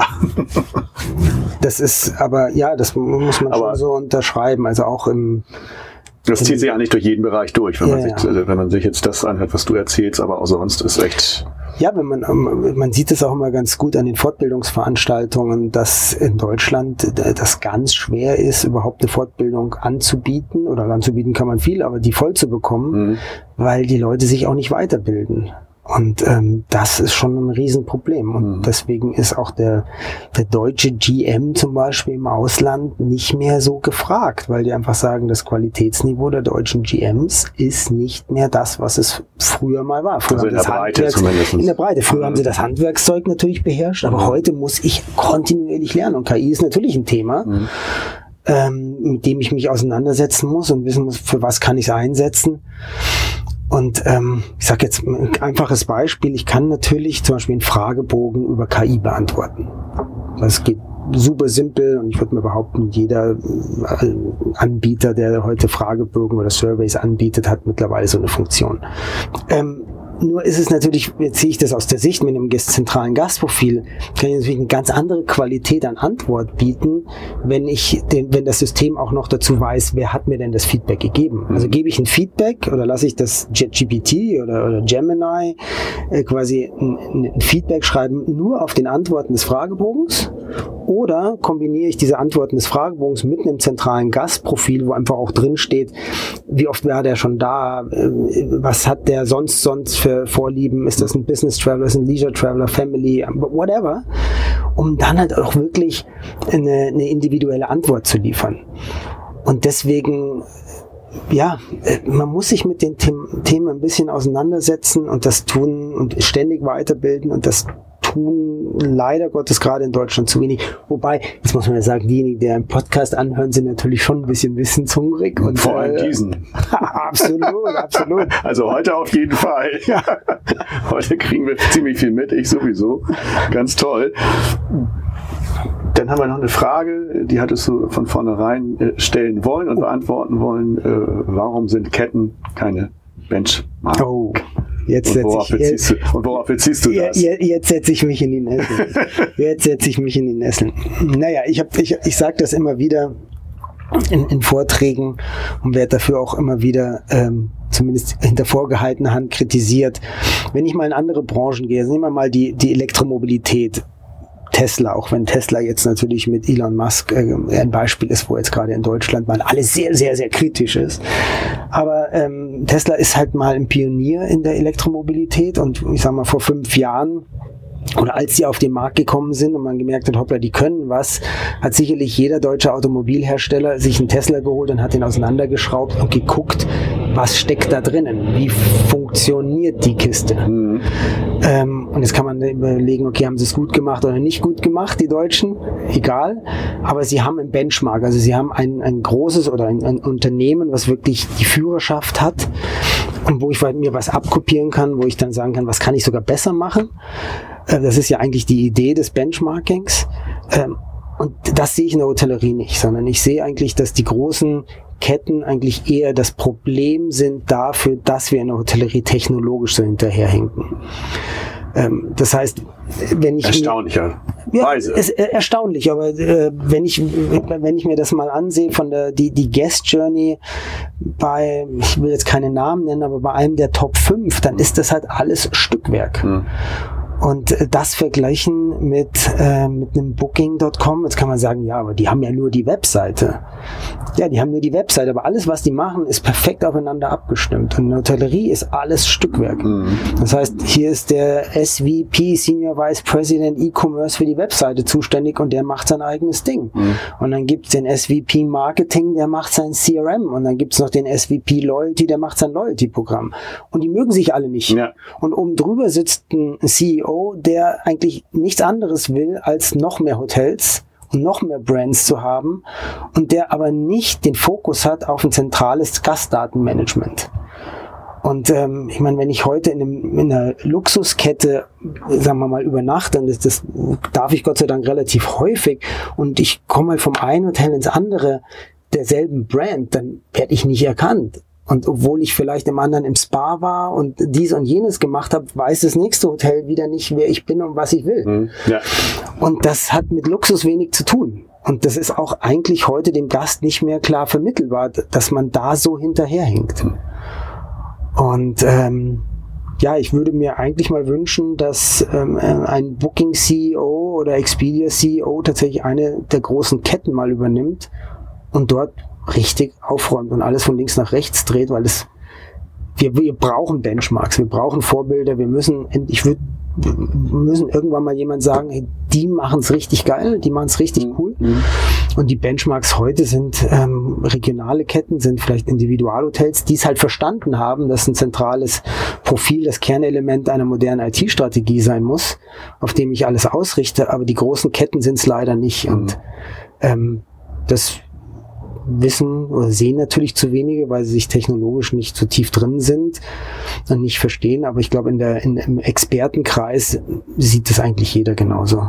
Das ist, aber ja, das muss man aber schon so unterschreiben. Also auch im Das zieht sich eigentlich durch jeden Bereich durch, wenn, ja, man sich, ja. wenn man sich jetzt das anhört, was du erzählst, aber auch sonst ist echt... Ja, wenn man, man sieht es auch immer ganz gut an den Fortbildungsveranstaltungen, dass in Deutschland das ganz schwer ist, überhaupt eine Fortbildung anzubieten, oder anzubieten kann man viel, aber die voll zu bekommen, mhm. weil die Leute sich auch nicht weiterbilden. Und ähm, das ist schon ein Riesenproblem. Und mhm. deswegen ist auch der, der deutsche G M zum Beispiel im Ausland nicht mehr so gefragt, weil die einfach sagen, das Qualitätsniveau der deutschen G Ms ist nicht mehr das, was es früher mal war. Früher also in der Breite zumindest. In der Breite. Früher mhm. haben sie das Handwerkszeug natürlich beherrscht, aber mhm. heute muss ich kontinuierlich lernen. Und K I ist natürlich ein Thema, mhm. ähm, mit dem ich mich auseinandersetzen muss und wissen muss, für was kann ich es einsetzen. Und ähm, ich sage jetzt ein einfaches Beispiel, ich kann natürlich zum Beispiel einen Fragebogen über K I beantworten. Das geht super simpel und ich würde mir behaupten, jeder äh, Anbieter, der heute Fragebögen oder Surveys anbietet, hat mittlerweile so eine Funktion. Ähm, Nur ist es natürlich, jetzt sehe ich das aus der Sicht mit einem zentralen Gastprofil, kann ich natürlich eine ganz andere Qualität an Antwort bieten, wenn ich den, wenn das System auch noch dazu weiß, wer hat mir denn das Feedback gegeben. Also gebe ich ein Feedback oder lasse ich das ChatGPT oder, oder Gemini äh, quasi ein, ein Feedback schreiben nur auf den Antworten des Fragebogens, oder kombiniere ich diese Antworten des Fragebogens mit einem zentralen Gastprofil, wo einfach auch drin steht, wie oft war der schon da, äh, was hat der sonst sonst für Vorlieben, ist das ein Business Traveler, ist ein Leisure Traveler, Family, whatever, um dann halt auch wirklich eine, eine individuelle Antwort zu liefern. Und deswegen, ja, man muss sich mit den Themen ein bisschen auseinandersetzen und das tun und ständig weiterbilden, und das tun leider Gottes gerade in Deutschland zu wenig. Wobei, jetzt muss man ja sagen, diejenigen, die einen Podcast anhören, sind natürlich schon ein bisschen wissenshungrig. Und vor allem äh, diesen. Absolut, absolut. Also heute auf jeden Fall. Ja. Heute kriegen wir ziemlich viel mit, ich sowieso. Ganz toll. Dann haben wir noch eine Frage, die hattest du von vornherein äh, stellen wollen und oh. beantworten wollen. Äh, warum sind Ketten keine Benchmark? Oh. Jetzt und, worauf ich, jetzt, du, und worauf beziehst du das? Jetzt, jetzt setze ich mich in die Nesseln. Jetzt setze ich mich in die Nesseln. Naja, ich, hab, ich, ich sage das immer wieder in, in Vorträgen und werde dafür auch immer wieder ähm, zumindest hinter vorgehaltener Hand kritisiert. Wenn ich mal in andere Branchen gehe, nehmen wir mal die, die Elektromobilität. Tesla, auch wenn Tesla jetzt natürlich mit Elon Musk äh, ein Beispiel ist, wo jetzt gerade in Deutschland mal alles sehr, sehr, sehr kritisch ist. Aber ähm, Tesla ist halt mal ein Pionier in der Elektromobilität, und ich sag mal, vor fünf Jahren oder als sie auf den Markt gekommen sind und man gemerkt hat, hoppla, die können was, hat sicherlich jeder deutsche Automobilhersteller sich einen Tesla geholt und hat den auseinandergeschraubt und geguckt, was steckt da drinnen, wie funktioniert die Kiste. Mhm. Ähm, und jetzt kann man überlegen, okay, haben sie es gut gemacht oder nicht gut gemacht, die Deutschen, egal, aber sie haben einen Benchmark, also sie haben ein, ein großes oder ein, ein Unternehmen, was wirklich die Führerschaft hat und wo ich mir was abkopieren kann, wo ich dann sagen kann, was kann ich sogar besser machen. Das ist ja eigentlich die Idee des Benchmarkings. Und das sehe ich in der Hotellerie nicht, sondern ich sehe eigentlich, dass die großen Ketten eigentlich eher das Problem sind dafür, dass wir in der Hotellerie technologisch so hinterherhinken. Das heißt, wenn ich... Erstaunlicher ja, Weise. Ist erstaunlich, aber äh, wenn ich wenn ich mir das mal ansehe von der die die Guest Journey bei, ich will jetzt keine Namen nennen, aber bei einem der Top fünf, dann ist das halt alles Stückwerk. Hm. Und das vergleichen mit, äh, mit einem Booking Punkt com, jetzt kann man sagen, ja, aber die haben ja nur die Webseite. Ja, die haben nur die Webseite, aber alles, was die machen, ist perfekt aufeinander abgestimmt. Und in der Hotellerie ist alles Stückwerk. Mhm. Das heißt, hier ist der S V P, Senior Vice President E-Commerce für die Webseite zuständig und der macht sein eigenes Ding. Mhm. Und dann gibt's den S V P Marketing, der macht sein C R M. Und dann gibt's noch den S V P Loyalty, der macht sein Loyalty-Programm. Und die mögen sich alle nicht. Ja. Und oben drüber sitzt ein C E O, der eigentlich nichts anderes will, als noch mehr Hotels und noch mehr Brands zu haben, und der aber nicht den Fokus hat auf ein zentrales Gastdatenmanagement. Und ähm, ich meine, wenn ich heute in, einem, in einer Luxuskette, sagen wir mal, übernachte, und das, das darf ich Gott sei Dank relativ häufig, und ich komme mal vom einen Hotel ins andere derselben Brand, dann werde ich nicht erkannt. Und obwohl ich vielleicht im anderen im Spa war und dies und jenes gemacht habe, weiß das nächste Hotel wieder nicht, wer ich bin und was ich will. Mhm. Ja. Und das hat mit Luxus wenig zu tun. Und das ist auch eigentlich heute dem Gast nicht mehr klar vermittelbar, dass man da so hinterherhinkt. Mhm. Und ähm, ja, ich würde mir eigentlich mal wünschen, dass ähm, ein Booking-C E O oder Expedia-C E O tatsächlich eine der großen Ketten mal übernimmt und dort richtig aufräumt und alles von links nach rechts dreht, weil es wir, wir brauchen Benchmarks, wir brauchen Vorbilder, wir müssen, ich würde, wir müssen irgendwann mal jemand sagen, hey, die machen es richtig geil, die machen es richtig cool. Mhm. Und die Benchmarks heute sind ähm, regionale Ketten, sind vielleicht Individualhotels, die es halt verstanden haben, dass ein zentrales Profil das Kernelement einer modernen I T-Strategie sein muss, auf dem ich alles ausrichte, aber die großen Ketten sind es leider nicht. Mhm. Und ähm, das wissen oder sehen natürlich zu wenige, weil sie sich technologisch nicht so tief drin sind und nicht verstehen. Aber ich glaube, in der, in, im Expertenkreis sieht das eigentlich jeder genauso.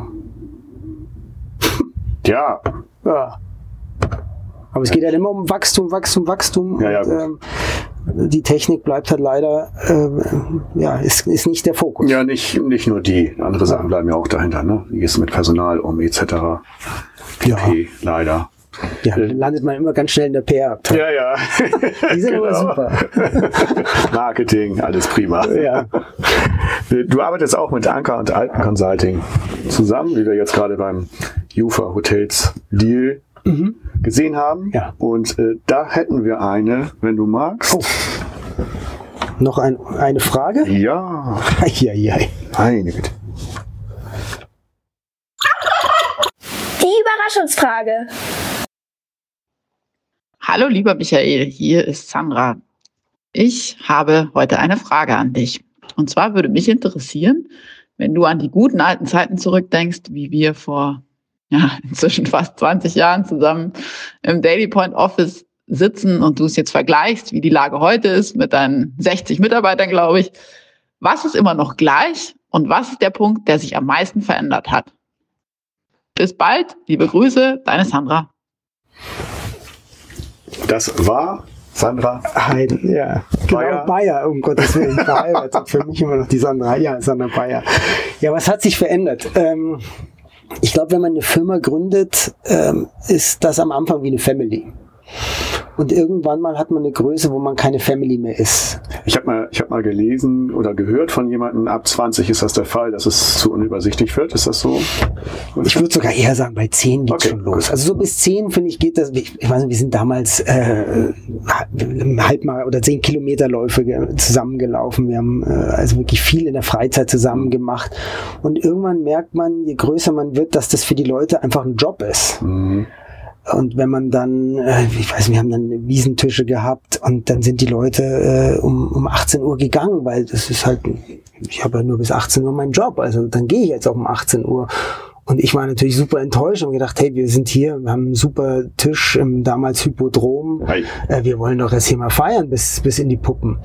Ja. Ja. Aber es geht halt immer um Wachstum, Wachstum, Wachstum. Ja, ja, und, ähm, die Technik bleibt halt leider, äh, ja, ist, ist nicht der Fokus. Ja, nicht, nicht nur die. Andere Sachen bleiben ja auch dahinter, ne? Wie gehst du mit Personal um, et cetera. Ja. P, leider. Ja, landet man immer ganz schnell in der P R-Abteilung. Ja, ja. Die sind Genau. immer super. Marketing, alles prima. Ja. Du arbeitest auch mit Anker und Alpen Consulting zusammen, wie wir jetzt gerade beim Jufa Hotels Deal mhm. gesehen haben. Ja. Und äh, da hätten wir eine, wenn du magst. Oh. Noch ein, eine Frage? Ja. Eieiei. Meine Güte. Die Überraschungsfrage. Hallo lieber Michael, hier ist Sandra. Ich habe heute eine Frage an dich. Und zwar würde mich interessieren, wenn du an die guten alten Zeiten zurückdenkst, wie wir vor ja, inzwischen fast zwanzig Jahren zusammen im Daily Point Office sitzen und du es jetzt vergleichst, wie die Lage heute ist mit deinen sechzig Mitarbeitern, glaube ich. Was ist immer noch gleich und was ist der Punkt, der sich am meisten verändert hat? Bis bald, liebe Grüße, deine Sandra. Das war Sandra. Ein, ja, genau, Bayer. Bayer, um Gottes Willen, verheiratet. Für mich immer noch die Sandra. Ja, Sandra Bayer. Ja, was hat sich verändert? Ähm, ich glaube, wenn man eine Firma gründet, ähm, ist das am Anfang wie eine Family. Und irgendwann mal hat man eine Größe, wo man keine Family mehr ist. Ich habe mal, ich hab mal gelesen oder gehört von jemandem, ab zwanzig ist das der Fall, dass es zu unübersichtlich wird. Ist das so? Ich würde sogar eher sagen, bei zehn geht's Okay, schon los. gut. Also so bis zehn, finde ich, geht das. Ich, ich weiß nicht, wir sind damals äh, halb mal oder zehn Kilometerläufe ge- zusammengelaufen. Wir haben äh, also wirklich viel in der Freizeit zusammen gemacht. Und irgendwann merkt man, je größer man wird, dass das für die Leute einfach ein Job ist. Mhm. Und wenn man dann, äh, ich weiß, wir haben dann Wiesentische gehabt und dann sind die Leute äh, um, um achtzehn Uhr gegangen, weil das ist halt, ich habe ja nur bis achtzehn Uhr meinen Job, also dann gehe ich jetzt auch um achtzehn Uhr. Und ich war natürlich super enttäuscht und gedacht, hey, wir sind hier, wir haben einen super Tisch im damals Hypodrom, Hi. äh, wir wollen doch jetzt hier mal feiern bis, bis in die Puppen.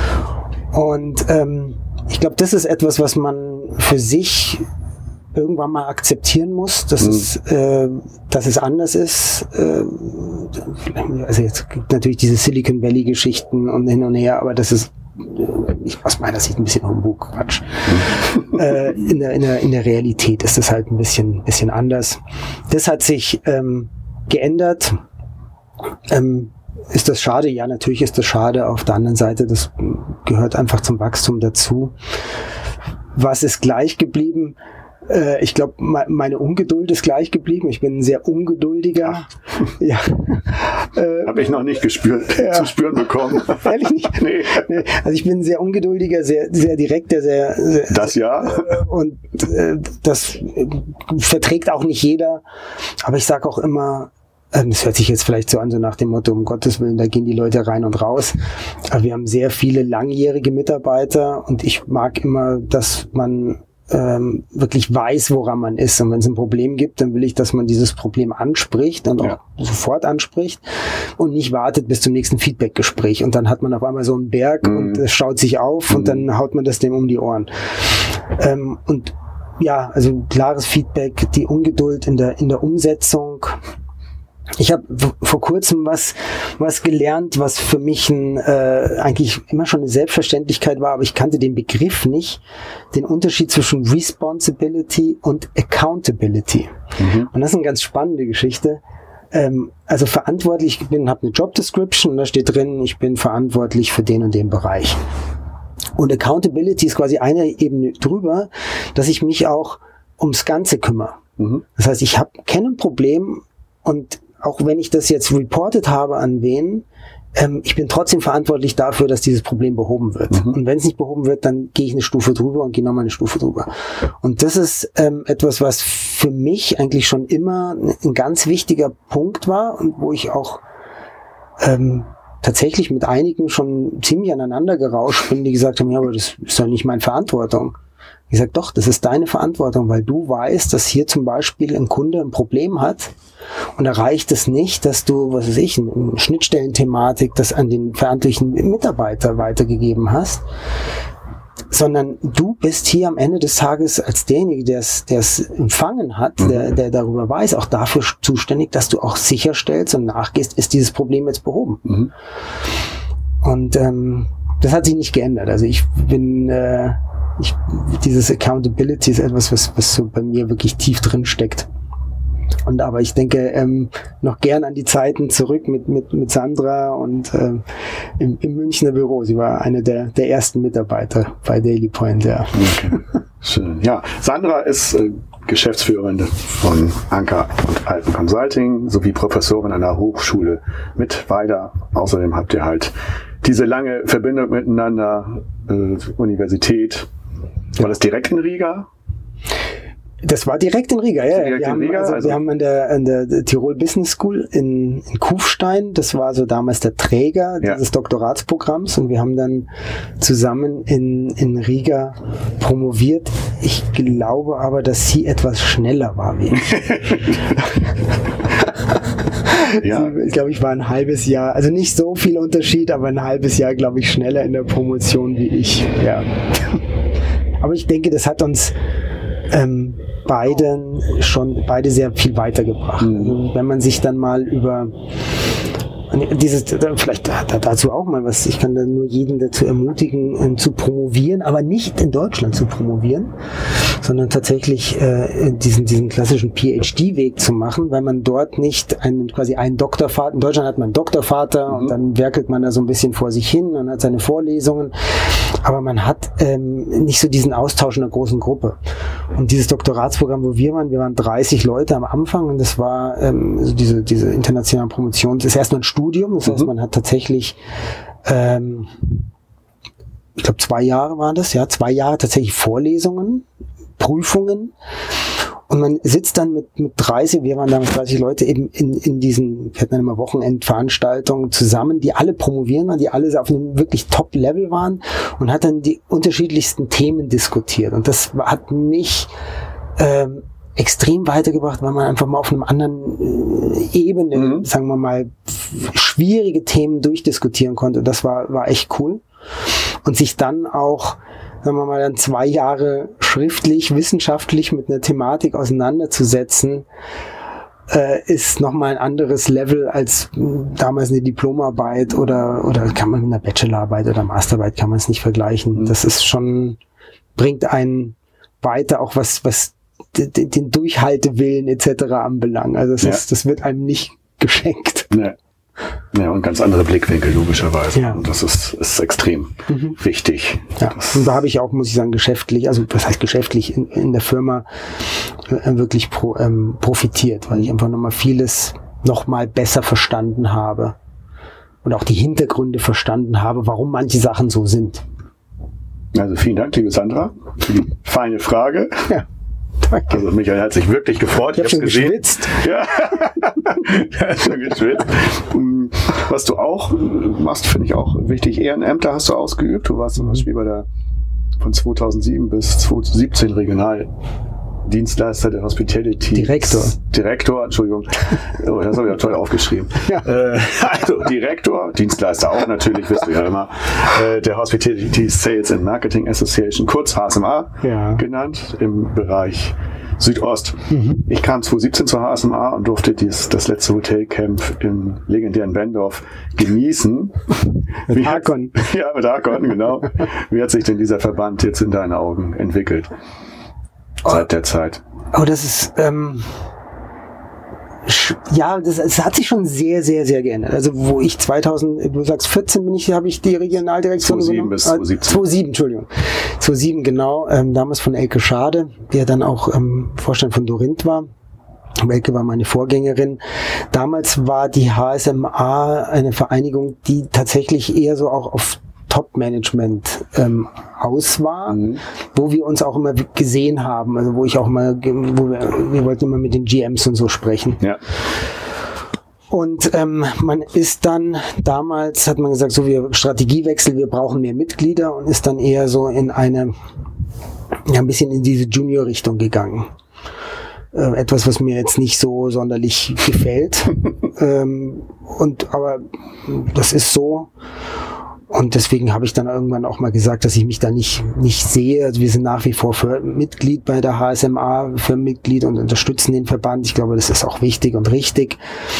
Und ähm, ich glaube, das ist etwas, was man für sich irgendwann mal akzeptieren muss, dass, mhm. es, äh, dass es anders ist. Äh, also jetzt gibt natürlich diese Silicon Valley Geschichten und hin und her, aber das ist äh, ich, aus meiner Sicht ein bisschen Humbug, Quatsch. Mhm. äh, in, der, in, der, in der Realität ist das halt ein bisschen, bisschen anders. Das hat sich ähm, geändert. Ähm, ist das schade? Ja, natürlich ist das schade. Auf der anderen Seite, das gehört einfach zum Wachstum dazu. Was ist gleich geblieben? Ich glaube, meine Ungeduld ist gleich geblieben. Ich bin ein sehr ungeduldiger. Ja. Äh, Habe ich noch nicht gespürt, ja. zu spüren bekommen. Ehrlich nicht? Nee. Nee. Also ich bin ein sehr ungeduldiger, sehr, sehr direkter, sehr, sehr Das ja. und äh, das verträgt auch nicht jeder. Aber ich sage auch immer, ähm, das hört sich jetzt vielleicht so an, so nach dem Motto, um Gottes Willen, da gehen die Leute rein und raus. Aber wir haben sehr viele langjährige Mitarbeiter und ich mag immer, dass man Ähm, wirklich weiß, woran man ist. Und wenn es ein Problem gibt, dann will ich, dass man dieses Problem anspricht und ja. auch sofort anspricht und nicht wartet bis zum nächsten Feedback-Gespräch. Und dann hat man auf einmal so einen Berg mhm. und es schaut sich auf mhm. und dann haut man das dem um die Ohren. Ähm, und ja, also klares Feedback, die Ungeduld in der, in der Umsetzung. Ich habe vor kurzem was was gelernt, was für mich ein, äh, eigentlich immer schon eine Selbstverständlichkeit war, aber ich kannte den Begriff nicht, den Unterschied zwischen Responsibility und Accountability. Mhm. Und das ist eine ganz spannende Geschichte. Ähm, also verantwortlich, ich bin, habe eine Job Description und da steht drin, ich bin verantwortlich für den und den Bereich. Und Accountability ist quasi eine Ebene drüber, dass ich mich auch ums Ganze kümmere. Mhm. Das heißt, ich habe kenne ein Problem und auch wenn ich das jetzt reported habe an wen, ähm, ich bin trotzdem verantwortlich dafür, dass dieses Problem behoben wird. Mhm. Und wenn es nicht behoben wird, dann gehe ich eine Stufe drüber und gehe nochmal eine Stufe drüber. Und das ist ähm, etwas, was für mich eigentlich schon immer ein ganz wichtiger Punkt war und wo ich auch ähm, tatsächlich mit einigen schon ziemlich aneinander gerauscht bin, die gesagt haben, ja, aber das ist doch nicht meine Verantwortung. Ich sage, doch, das ist deine Verantwortung, weil du weißt, dass hier zum Beispiel ein Kunde ein Problem hat und da reicht es nicht, dass du, was weiß ich, eine Schnittstellenthematik, das an den verantwortlichen Mitarbeiter weitergegeben hast, sondern du bist hier am Ende des Tages als derjenige, der es der es empfangen hat, mhm. der, der darüber weiß, auch dafür zuständig, dass du auch sicherstellst und nachgehst, ist dieses Problem jetzt behoben. Mhm. Und ähm, das hat sich nicht geändert. Also ich bin... Äh, Ich, dieses Accountability ist etwas, was, was so bei mir wirklich tief drin steckt. Und aber ich denke ähm, noch gern an die Zeiten zurück mit mit mit Sandra und ähm, im, im Münchner Büro. Sie war eine der der ersten Mitarbeiter bei Daily Point. Ja. Okay. Schön. Ja, Sandra ist äh, Geschäftsführerin von Anker und Alpen Consulting sowie Professorin an der Hochschule Mittweida. Außerdem habt ihr halt diese lange Verbindung miteinander, äh, Universität. War das direkt in Riga? Das war direkt in Riga, ja. Direkt wir, in haben, Riga, also, also wir haben an der, an der Tirol Business School in, in Kufstein, das war so damals der Träger ja. dieses Doktoratsprogramms und wir haben dann zusammen in, in Riga promoviert. Ich glaube aber, dass sie etwas schneller war wie ich. Ja. Ich glaube, ich war ein halbes Jahr, also nicht so viel Unterschied, aber ein halbes Jahr, glaube ich, schneller in der Promotion wie ich. Ja. Aber ich denke, das hat uns ähm, beiden schon beide sehr viel weitergebracht. Mhm. Also, wenn man sich dann mal über dieses, vielleicht dazu auch mal was, ich kann da nur jeden dazu ermutigen, zu promovieren, aber nicht in Deutschland zu promovieren, sondern tatsächlich äh, diesen, diesen klassischen P H D-Weg zu machen, weil man dort nicht einen, quasi einen Doktorvater, in Deutschland hat man einen Doktorvater mhm. und dann werkelt man da so ein bisschen vor sich hin und hat seine Vorlesungen, aber man hat ähm, nicht so diesen Austausch in einer großen Gruppe. Und dieses Doktoratsprogramm, wo wir waren, wir waren dreißig Leute am Anfang und das war ähm, also diese, diese internationale Promotion, das ist erstmal ein Studium, das heißt, mhm. man hat tatsächlich ähm, ich glaube zwei Jahre waren das, ja, zwei Jahre tatsächlich Vorlesungen, Prüfungen und man sitzt dann mit, mit dreißig, wir waren da mit dreißig Leute eben in, in diesen, wir hatten dann immer Wochenendveranstaltungen zusammen, die alle promovieren waren, die alle auf einem wirklich Top-Level waren und hat dann die unterschiedlichsten Themen diskutiert und das hat mich ähm, extrem weitergebracht, weil man einfach mal auf einem anderen äh, Ebene, mhm. sagen wir mal, schwierige Themen durchdiskutieren konnte. Das war, war echt cool. Und sich dann auch, sagen wir mal, dann zwei Jahre schriftlich, wissenschaftlich mit einer Thematik auseinanderzusetzen, äh, ist nochmal ein anderes Level als damals eine Diplomarbeit oder, oder kann man mit einer Bachelorarbeit oder Masterarbeit kann man es nicht vergleichen. Mhm. Das ist schon, bringt einen weiter, auch was, was den, den Durchhaltewillen et cetera anbelangt. Also das, ja. ist, das wird einem nicht geschenkt. Nee. Ja, und ganz andere Blickwinkel, logischerweise. Ja. Und das ist, ist extrem mhm. wichtig. Ja. Und da habe ich auch, muss ich sagen, geschäftlich, also was heißt geschäftlich, in, in der Firma äh, wirklich pro, ähm, profitiert, weil ich einfach nochmal vieles nochmal besser verstanden habe und auch die Hintergründe verstanden habe, warum manche Sachen so sind. Also vielen Dank, liebe Sandra, für die feine Frage. Ja. Danke. Also Michael hat sich wirklich gefreut. Ich, ich habe schon gesehen. geschwitzt. Ja, er hat schon geschwitzt. Was du auch machst, finde ich auch wichtig. Ehrenämter hast du ausgeübt. Du warst zum Beispiel bei der von zweitausendsieben bis zweitausendsiebzehn Dienstleister der Hospitality. Direktor. Direktor, Entschuldigung. Oh, das habe ich ja toll aufgeschrieben. Ja. Äh, also Direktor, Dienstleister auch natürlich, wisst ihr ja immer, äh, der Hospitality Sales and Marketing Association, kurz H S M A ja. genannt, im Bereich Südost. Mhm. Ich kam zwanzig siebzehn zur H S M A und durfte dies, das letzte Hotelcamp im legendären Bendorf genießen. Mit Hakon. Ja, mit Hakon, genau. Wie hat sich denn dieser Verband jetzt in deinen Augen entwickelt? Seit der Zeit. Oh, das ist, ähm, ja, das, es hat sich schon sehr, sehr, sehr geändert. Also, wo ich zweitausend, du sagst vierzehn bin ich, habe ich die Regionaldirektion zweitausendsieben bis zweitausendsiebzehn. zweitausendsieben, Entschuldigung. zweitausendsieben, genau, ähm, damals von Elke Schade, der dann auch ähm, Vorstand von Dorint war. Elke war meine Vorgängerin. Damals war die H S M A eine Vereinigung, die tatsächlich eher so auch auf Top-Management ähm, aus war, mhm. wo wir uns auch immer gesehen haben, also wo ich auch mal, wo wir, wir wollten immer mit den G Ms und so sprechen. Ja. Und ähm, man ist dann, damals hat man gesagt, so wir Strategiewechsel, wir brauchen mehr Mitglieder und ist dann eher so in eine, ja, ein bisschen in diese Junior-Richtung gegangen. Äh, etwas, was mir jetzt nicht so sonderlich gefällt. ähm, und aber das ist so. Und deswegen habe ich dann irgendwann auch mal gesagt, dass ich mich da nicht nicht sehe. Also wir sind nach wie vor für Mitglied bei der H S M A, für Mitglied und unterstützen den Verband. Ich glaube, das ist auch wichtig und richtig.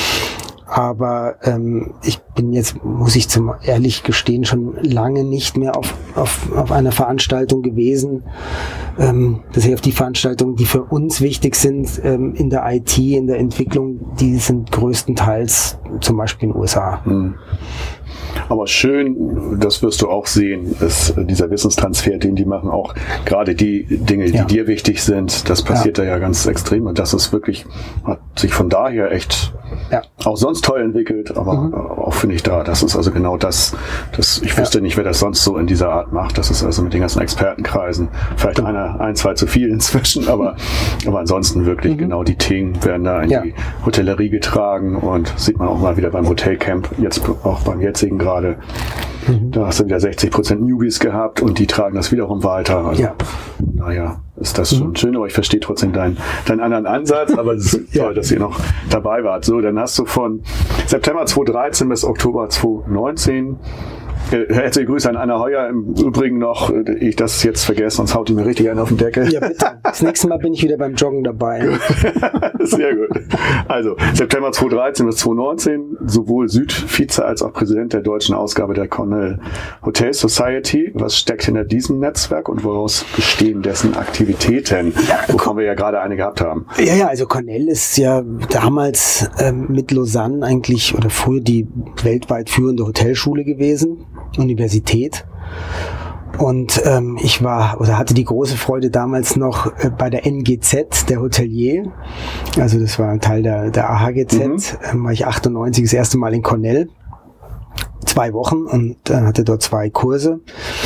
Aber ähm, ich bin jetzt, muss ich zum ehrlich gestehen, schon lange nicht mehr auf auf, auf einer Veranstaltung gewesen. Ähm, das heißt, auf die Veranstaltungen, die für uns wichtig sind ähm, in der I T, in der Entwicklung, die sind größtenteils zum Beispiel in den U S A. Hm. Aber schön, das wirst du auch sehen, ist dieser Wissenstransfer, den die machen, auch gerade die Dinge, die ja. dir wichtig sind, das passiert ja. da ja ganz extrem und das ist wirklich, hat sich von daher echt ja. auch sonst toll entwickelt, aber mhm. auch finde ich da, das ist also genau das, das ich wüsste ja. nicht, wer das sonst so in dieser Art macht, das ist also mit den ganzen Expertenkreisen, vielleicht ja. einer, ein, zwei zu viel inzwischen, aber, aber ansonsten wirklich mhm. genau die Themen werden da in ja. die Hotellerie getragen und sieht man auch mal wieder beim Hotelcamp, jetzt auch beim jetzigen gerade. Mhm. Da hast du wieder sechzig Prozent Newbies gehabt und die tragen das wiederum weiter. Also, ja. naja, ist das schon mhm. schön, aber ich verstehe trotzdem deinen, deinen anderen Ansatz, aber es ist ja. toll, dass ihr noch dabei wart. So, dann hast du von September zweitausenddreizehn bis Oktober zweitausendneunzehn herzliche Grüße an Anna Heuer im Übrigen noch. Ich das jetzt vergesse, sonst haut die mir richtig einen auf den Deckel. Ja, bitte. Das nächste Mal bin ich wieder beim Joggen dabei. Sehr gut. Also, September zweitausenddreizehn bis zweitausendneunzehn, sowohl Südvize als auch Präsident der deutschen Ausgabe der Cornell Hotel Society. Was steckt hinter diesem Netzwerk und woraus bestehen dessen Aktivitäten, wovon wir ja gerade eine gehabt haben? Ja, ja, also Cornell ist ja damals ähm, mit Lausanne eigentlich oder früher die weltweit führende Hotelschule gewesen. Universität und ähm, ich war oder hatte die große Freude damals noch äh, bei der N G Z, der Hotelier, also das war ein Teil der, der A H G Z, mhm. ähm, war ich achtundneunzig das erste Mal in Cornell, zwei Wochen und äh, hatte dort zwei Kurse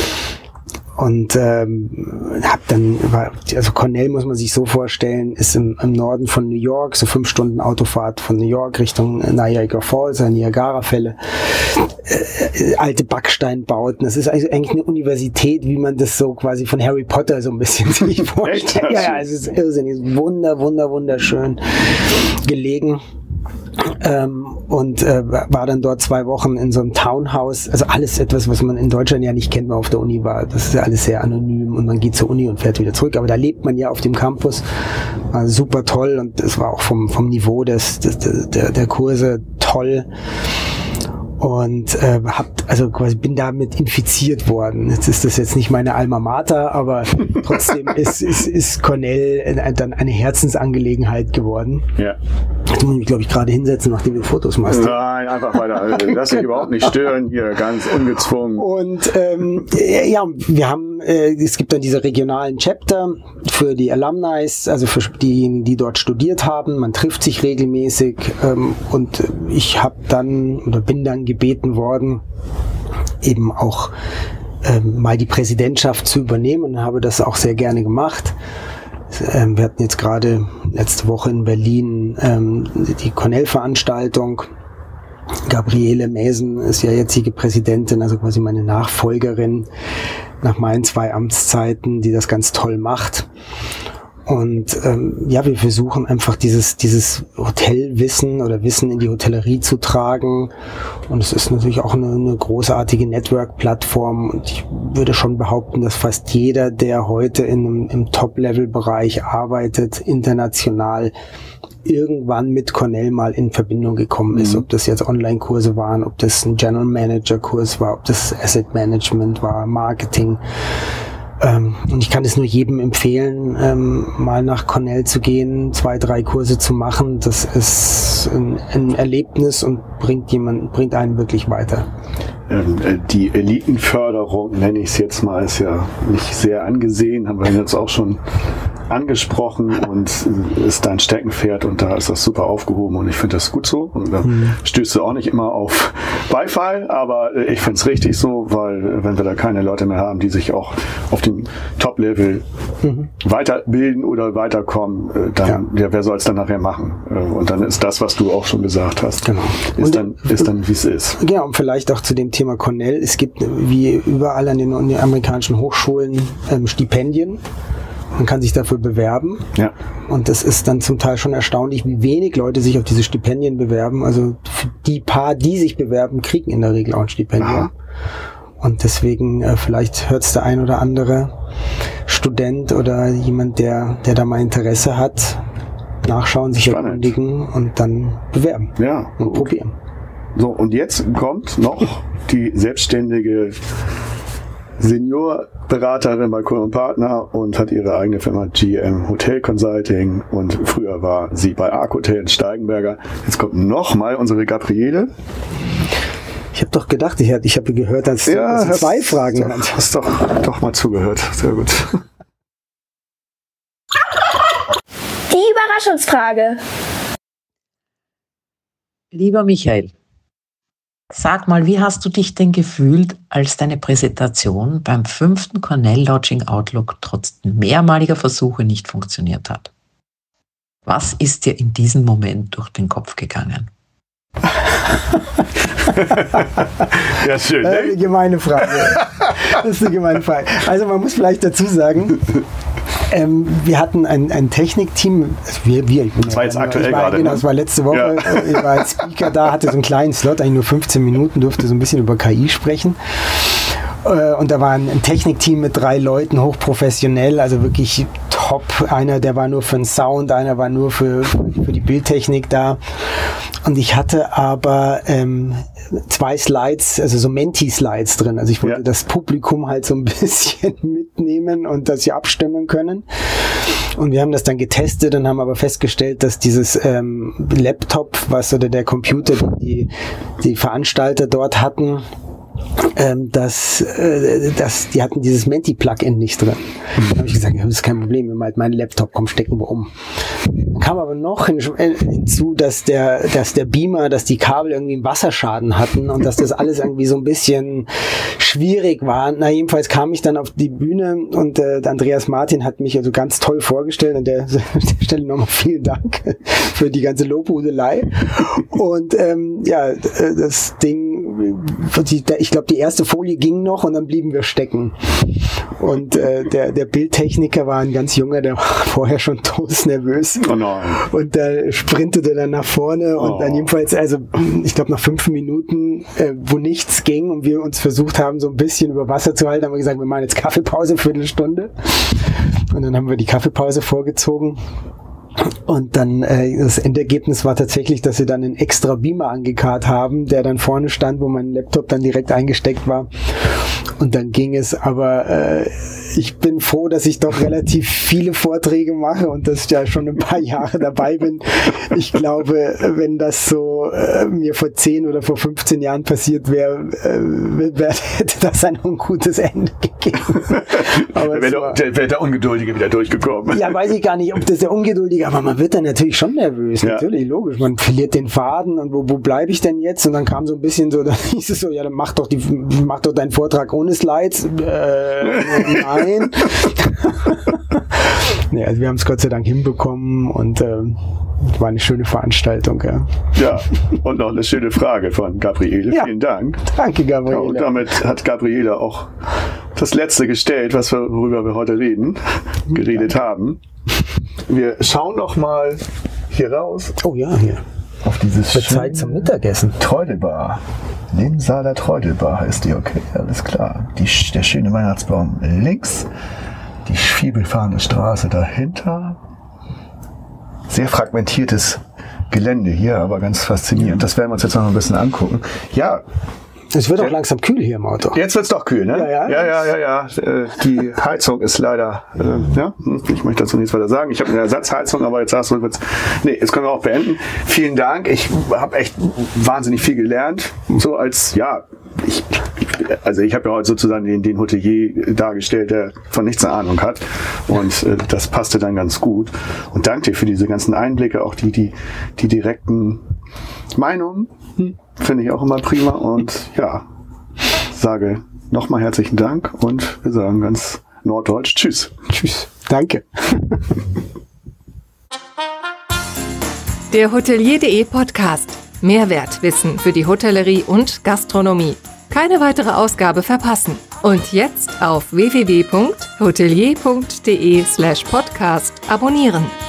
und ähm, hab dann, war, also Cornell muss man sich so vorstellen, ist im, im Norden von New York, so fünf Stunden Autofahrt von New York Richtung Niagara Falls, Niagara-Fälle, äh, alte Backsteinbauten. Das ist eigentlich eine Universität, wie man das so quasi von Harry Potter so ein bisschen sich vorstellt. Ja, ja, es ist irrsinnig, wunder, wunder, wunderschön gelegen. Ähm, und äh, war dann dort zwei Wochen in so einem Townhouse, also alles etwas, was man in Deutschland ja nicht kennt, wenn man auf der Uni war. Das ist ja alles sehr anonym und man geht zur Uni und fährt wieder zurück, aber da lebt man ja auf dem Campus, war super toll und es war auch vom, vom Niveau des, des, der, der Kurse toll. Und äh, hab, also quasi bin damit infiziert worden. Jetzt ist das jetzt nicht meine Alma Mater, aber trotzdem ist, ist, ist Cornell äh, dann eine Herzensangelegenheit geworden. Ja. Jetzt muss ich mich, glaube ich, gerade hinsetzen, nachdem du Fotos machst. Nein, einfach weiter. Lass dich überhaupt nicht stören hier, ganz ungezwungen. Und ähm, ja, wir haben, äh, es gibt dann diese regionalen Chapter für die Alumni, also für diejenigen, die dort studiert haben. Man trifft sich regelmäßig ähm, und ich habe dann oder bin dann gebeten worden, eben auch ähm, mal die Präsidentschaft zu übernehmen und habe das auch sehr gerne gemacht. Ähm, wir hatten jetzt gerade letzte Woche in Berlin ähm, die Cornell-Veranstaltung. Gabriele Mäsen ist ja jetzige Präsidentin, also quasi meine Nachfolgerin nach meinen zwei Amtszeiten, die das ganz toll macht. Und ähm, ja, wir versuchen einfach dieses, dieses Hotelwissen oder Wissen in die Hotellerie zu tragen. Und es ist natürlich auch eine, eine großartige Network-Plattform. Und ich würde schon behaupten, dass fast jeder, der heute in einem, im Top-Level-Bereich arbeitet, international, irgendwann mit Cornell mal in Verbindung gekommen ist. Mhm. Ob das jetzt Online-Kurse waren, ob das ein General Manager-Kurs war, ob das Asset Management war, Marketing. Ähm, und ich kann es nur jedem empfehlen, ähm, mal nach Cornell zu gehen, zwei, drei Kurse zu machen. Das ist ein, ein Erlebnis und bringt jemanden, bringt einen wirklich weiter. Ähm, die Elitenförderung, nenne ich es jetzt mal, ist ja nicht sehr angesehen, haben wir jetzt auch schon angesprochen und ist dein Steckenpferd und da ist das super aufgehoben und ich finde das gut so und da mhm. stößt du auch nicht immer auf Beifall, aber ich finde es richtig so, weil wenn wir da keine Leute mehr haben, die sich auch auf dem Top-Level mhm. weiterbilden oder weiterkommen, dann, ja. Ja, wer soll es dann nachher machen? Und dann ist das, was du auch schon gesagt hast, genau. ist und, dann, ist dann wie es ist. Genau, und vielleicht auch zu dem Thema Cornell, es gibt wie überall an den, an den amerikanischen Hochschulen ähm, Stipendien. Man kann sich dafür bewerben. Ja. Und das ist dann zum Teil schon erstaunlich, wie wenig Leute sich auf diese Stipendien bewerben. Also die paar, die sich bewerben, kriegen in der Regel auch ein Stipendium. Aha. Und deswegen äh, vielleicht hört es der ein oder andere Student oder jemand, der, der da mal Interesse hat, nachschauen, sich Spannend. erkundigen und dann bewerben ja, und gut. probieren. So, und jetzt kommt noch die selbstständige Seniorberaterin bei Kohl und Partner und hat ihre eigene Firma G M Hotel Consulting und früher war sie bei Arc Hotel in Steigenberger. Jetzt kommt nochmal unsere Gabriele. Ich habe doch gedacht, ich, ich habe gehört, dass du ja, dass zwei Fragen hast. Du hast doch, doch mal zugehört. Sehr gut. Die Überraschungsfrage. Lieber Michael, sag mal, wie hast du dich denn gefühlt, als deine Präsentation beim fünften Cornell Lodging Outlook trotz mehrmaliger Versuche nicht funktioniert hat? Was ist dir in diesem Moment durch den Kopf gegangen? Ja, schön. Das ist eine gemeine Frage. Das ist eine gemeine Frage. Also man muss vielleicht dazu sagen, ähm, wir hatten ein, ein Technikteam, also wir, wir, ich bin das war jetzt ja, aktuell war, gerade. Genau, ne? das war letzte Woche. Ja. Ich war als Speaker da, hatte so einen kleinen Slot, eigentlich nur fünfzehn Minuten, durfte so ein bisschen über K I sprechen. Und da war ein, ein Technikteam mit drei Leuten, hochprofessionell, also wirklich top. Einer, der war nur für den Sound, einer war nur für, für die Bildtechnik da. Und ich hatte aber ähm, zwei Slides, also so Menti-Slides drin. Also ich wollte ja. das Publikum halt so ein bisschen mitnehmen und dass sie abstimmen können. Und wir haben das dann getestet und haben aber festgestellt, dass dieses ähm, Laptop, was oder der Computer, die die Veranstalter dort hatten, Ähm, dass, äh, dass die hatten dieses Menti-Plugin nicht drin. Mhm. Dann habe ich gesagt, ja, das ist kein Problem, wir haben halt meinen Laptop, komm, stecken wir um. Dann kam aber noch hin, hinzu, dass der, dass der Beamer, dass die Kabel irgendwie einen Wasserschaden hatten und dass das alles irgendwie so ein bisschen schwierig war. Na, jedenfalls kam ich dann auf die Bühne und äh, der Andreas Martin hat mich also ganz toll vorgestellt. An der, der Stelle nochmal vielen Dank für die ganze Lobhudelei. Und ähm, ja, das Ding, ich glaube, die erste Folie ging noch und dann blieben wir stecken. Und äh, der, der Bildtechniker war ein ganz junger, der war vorher schon todesnervös. Oh nein. Und der sprintete dann nach vorne und oh. dann jedenfalls, also ich glaube nach fünf Minuten, äh, wo nichts ging und wir uns versucht haben, so ein bisschen über Wasser zu halten, haben wir gesagt, wir machen jetzt Kaffeepause, Viertelstunde. Und dann haben wir die Kaffeepause vorgezogen. Und dann äh, das Endergebnis war tatsächlich, dass sie dann einen extra Beamer angekarrt haben, der dann vorne stand, wo mein Laptop dann direkt eingesteckt war. Und dann ging es, aber äh, ich bin froh, dass ich doch relativ viele Vorträge mache und dass ich ja schon ein paar Jahre dabei bin. Ich glaube, wenn das so äh, mir vor zehn oder vor fünfzehn Jahren passiert wäre, äh, wär, hätte das ein ungutes Ende gegeben. Aber wäre der, wär der Ungeduldige wieder durchgekommen. Ja, weiß ich gar nicht, ob das der Ungeduldige, aber man wird dann natürlich schon nervös. Ja. Natürlich, logisch. Man verliert den Faden und wo, wo bleibe ich denn jetzt? Und dann kam so ein bisschen so, dann hieß es so, ja, dann mach doch, die, mach doch deinen Vortrag ohne Slides. Äh, nein. Nee, also wir haben es Gott sei Dank hinbekommen und ähm, war eine schöne Veranstaltung. Ja. Ja, und noch eine schöne Frage von Gabriele. Ja. Vielen Dank. Danke, Gabriele. Ja, und damit hat Gabriele auch das letzte gestellt, was wir, worüber wir heute reden, geredet haben. Wir schauen noch mal hier raus. Oh ja, hier. Auf dieses Wird Zeit zum Mittagessen. Treudelbar. Limsaler Treudelbar heißt die, okay, alles klar. Die, der schöne Weihnachtsbaum links, die vielbefahrene Straße dahinter. Sehr fragmentiertes Gelände hier, aber ganz faszinierend. Das werden wir uns jetzt noch ein bisschen angucken. Ja. Es wird auch langsam kühl hier im Auto. Jetzt wird's doch kühl, ne? Ja, ja. Ja, ja, ja, ja. Die Heizung ist leider, äh, ja, ich möchte dazu nichts weiter sagen. Ich habe eine Ersatzheizung, aber jetzt sagst du, jetzt, nee, jetzt können wir auch beenden. Vielen Dank. Ich habe echt wahnsinnig viel gelernt. So als, ja, ich, also ich habe ja heute sozusagen den, den Hotelier dargestellt, der von nichts eine Ahnung hat. Und äh, das passte dann ganz gut. Und danke dir für diese ganzen Einblicke, auch die, die, die direkten Meinungen. Finde ich auch immer prima und ja, sage nochmal herzlichen Dank und wir sagen ganz norddeutsch Tschüss. Tschüss. Danke. Der Hotelier punkt de Podcast. Mehrwertwissen für die Hotellerie und Gastronomie. Keine weitere Ausgabe verpassen. Und jetzt auf w w w punkt hotelier punkt de slash podcast abonnieren.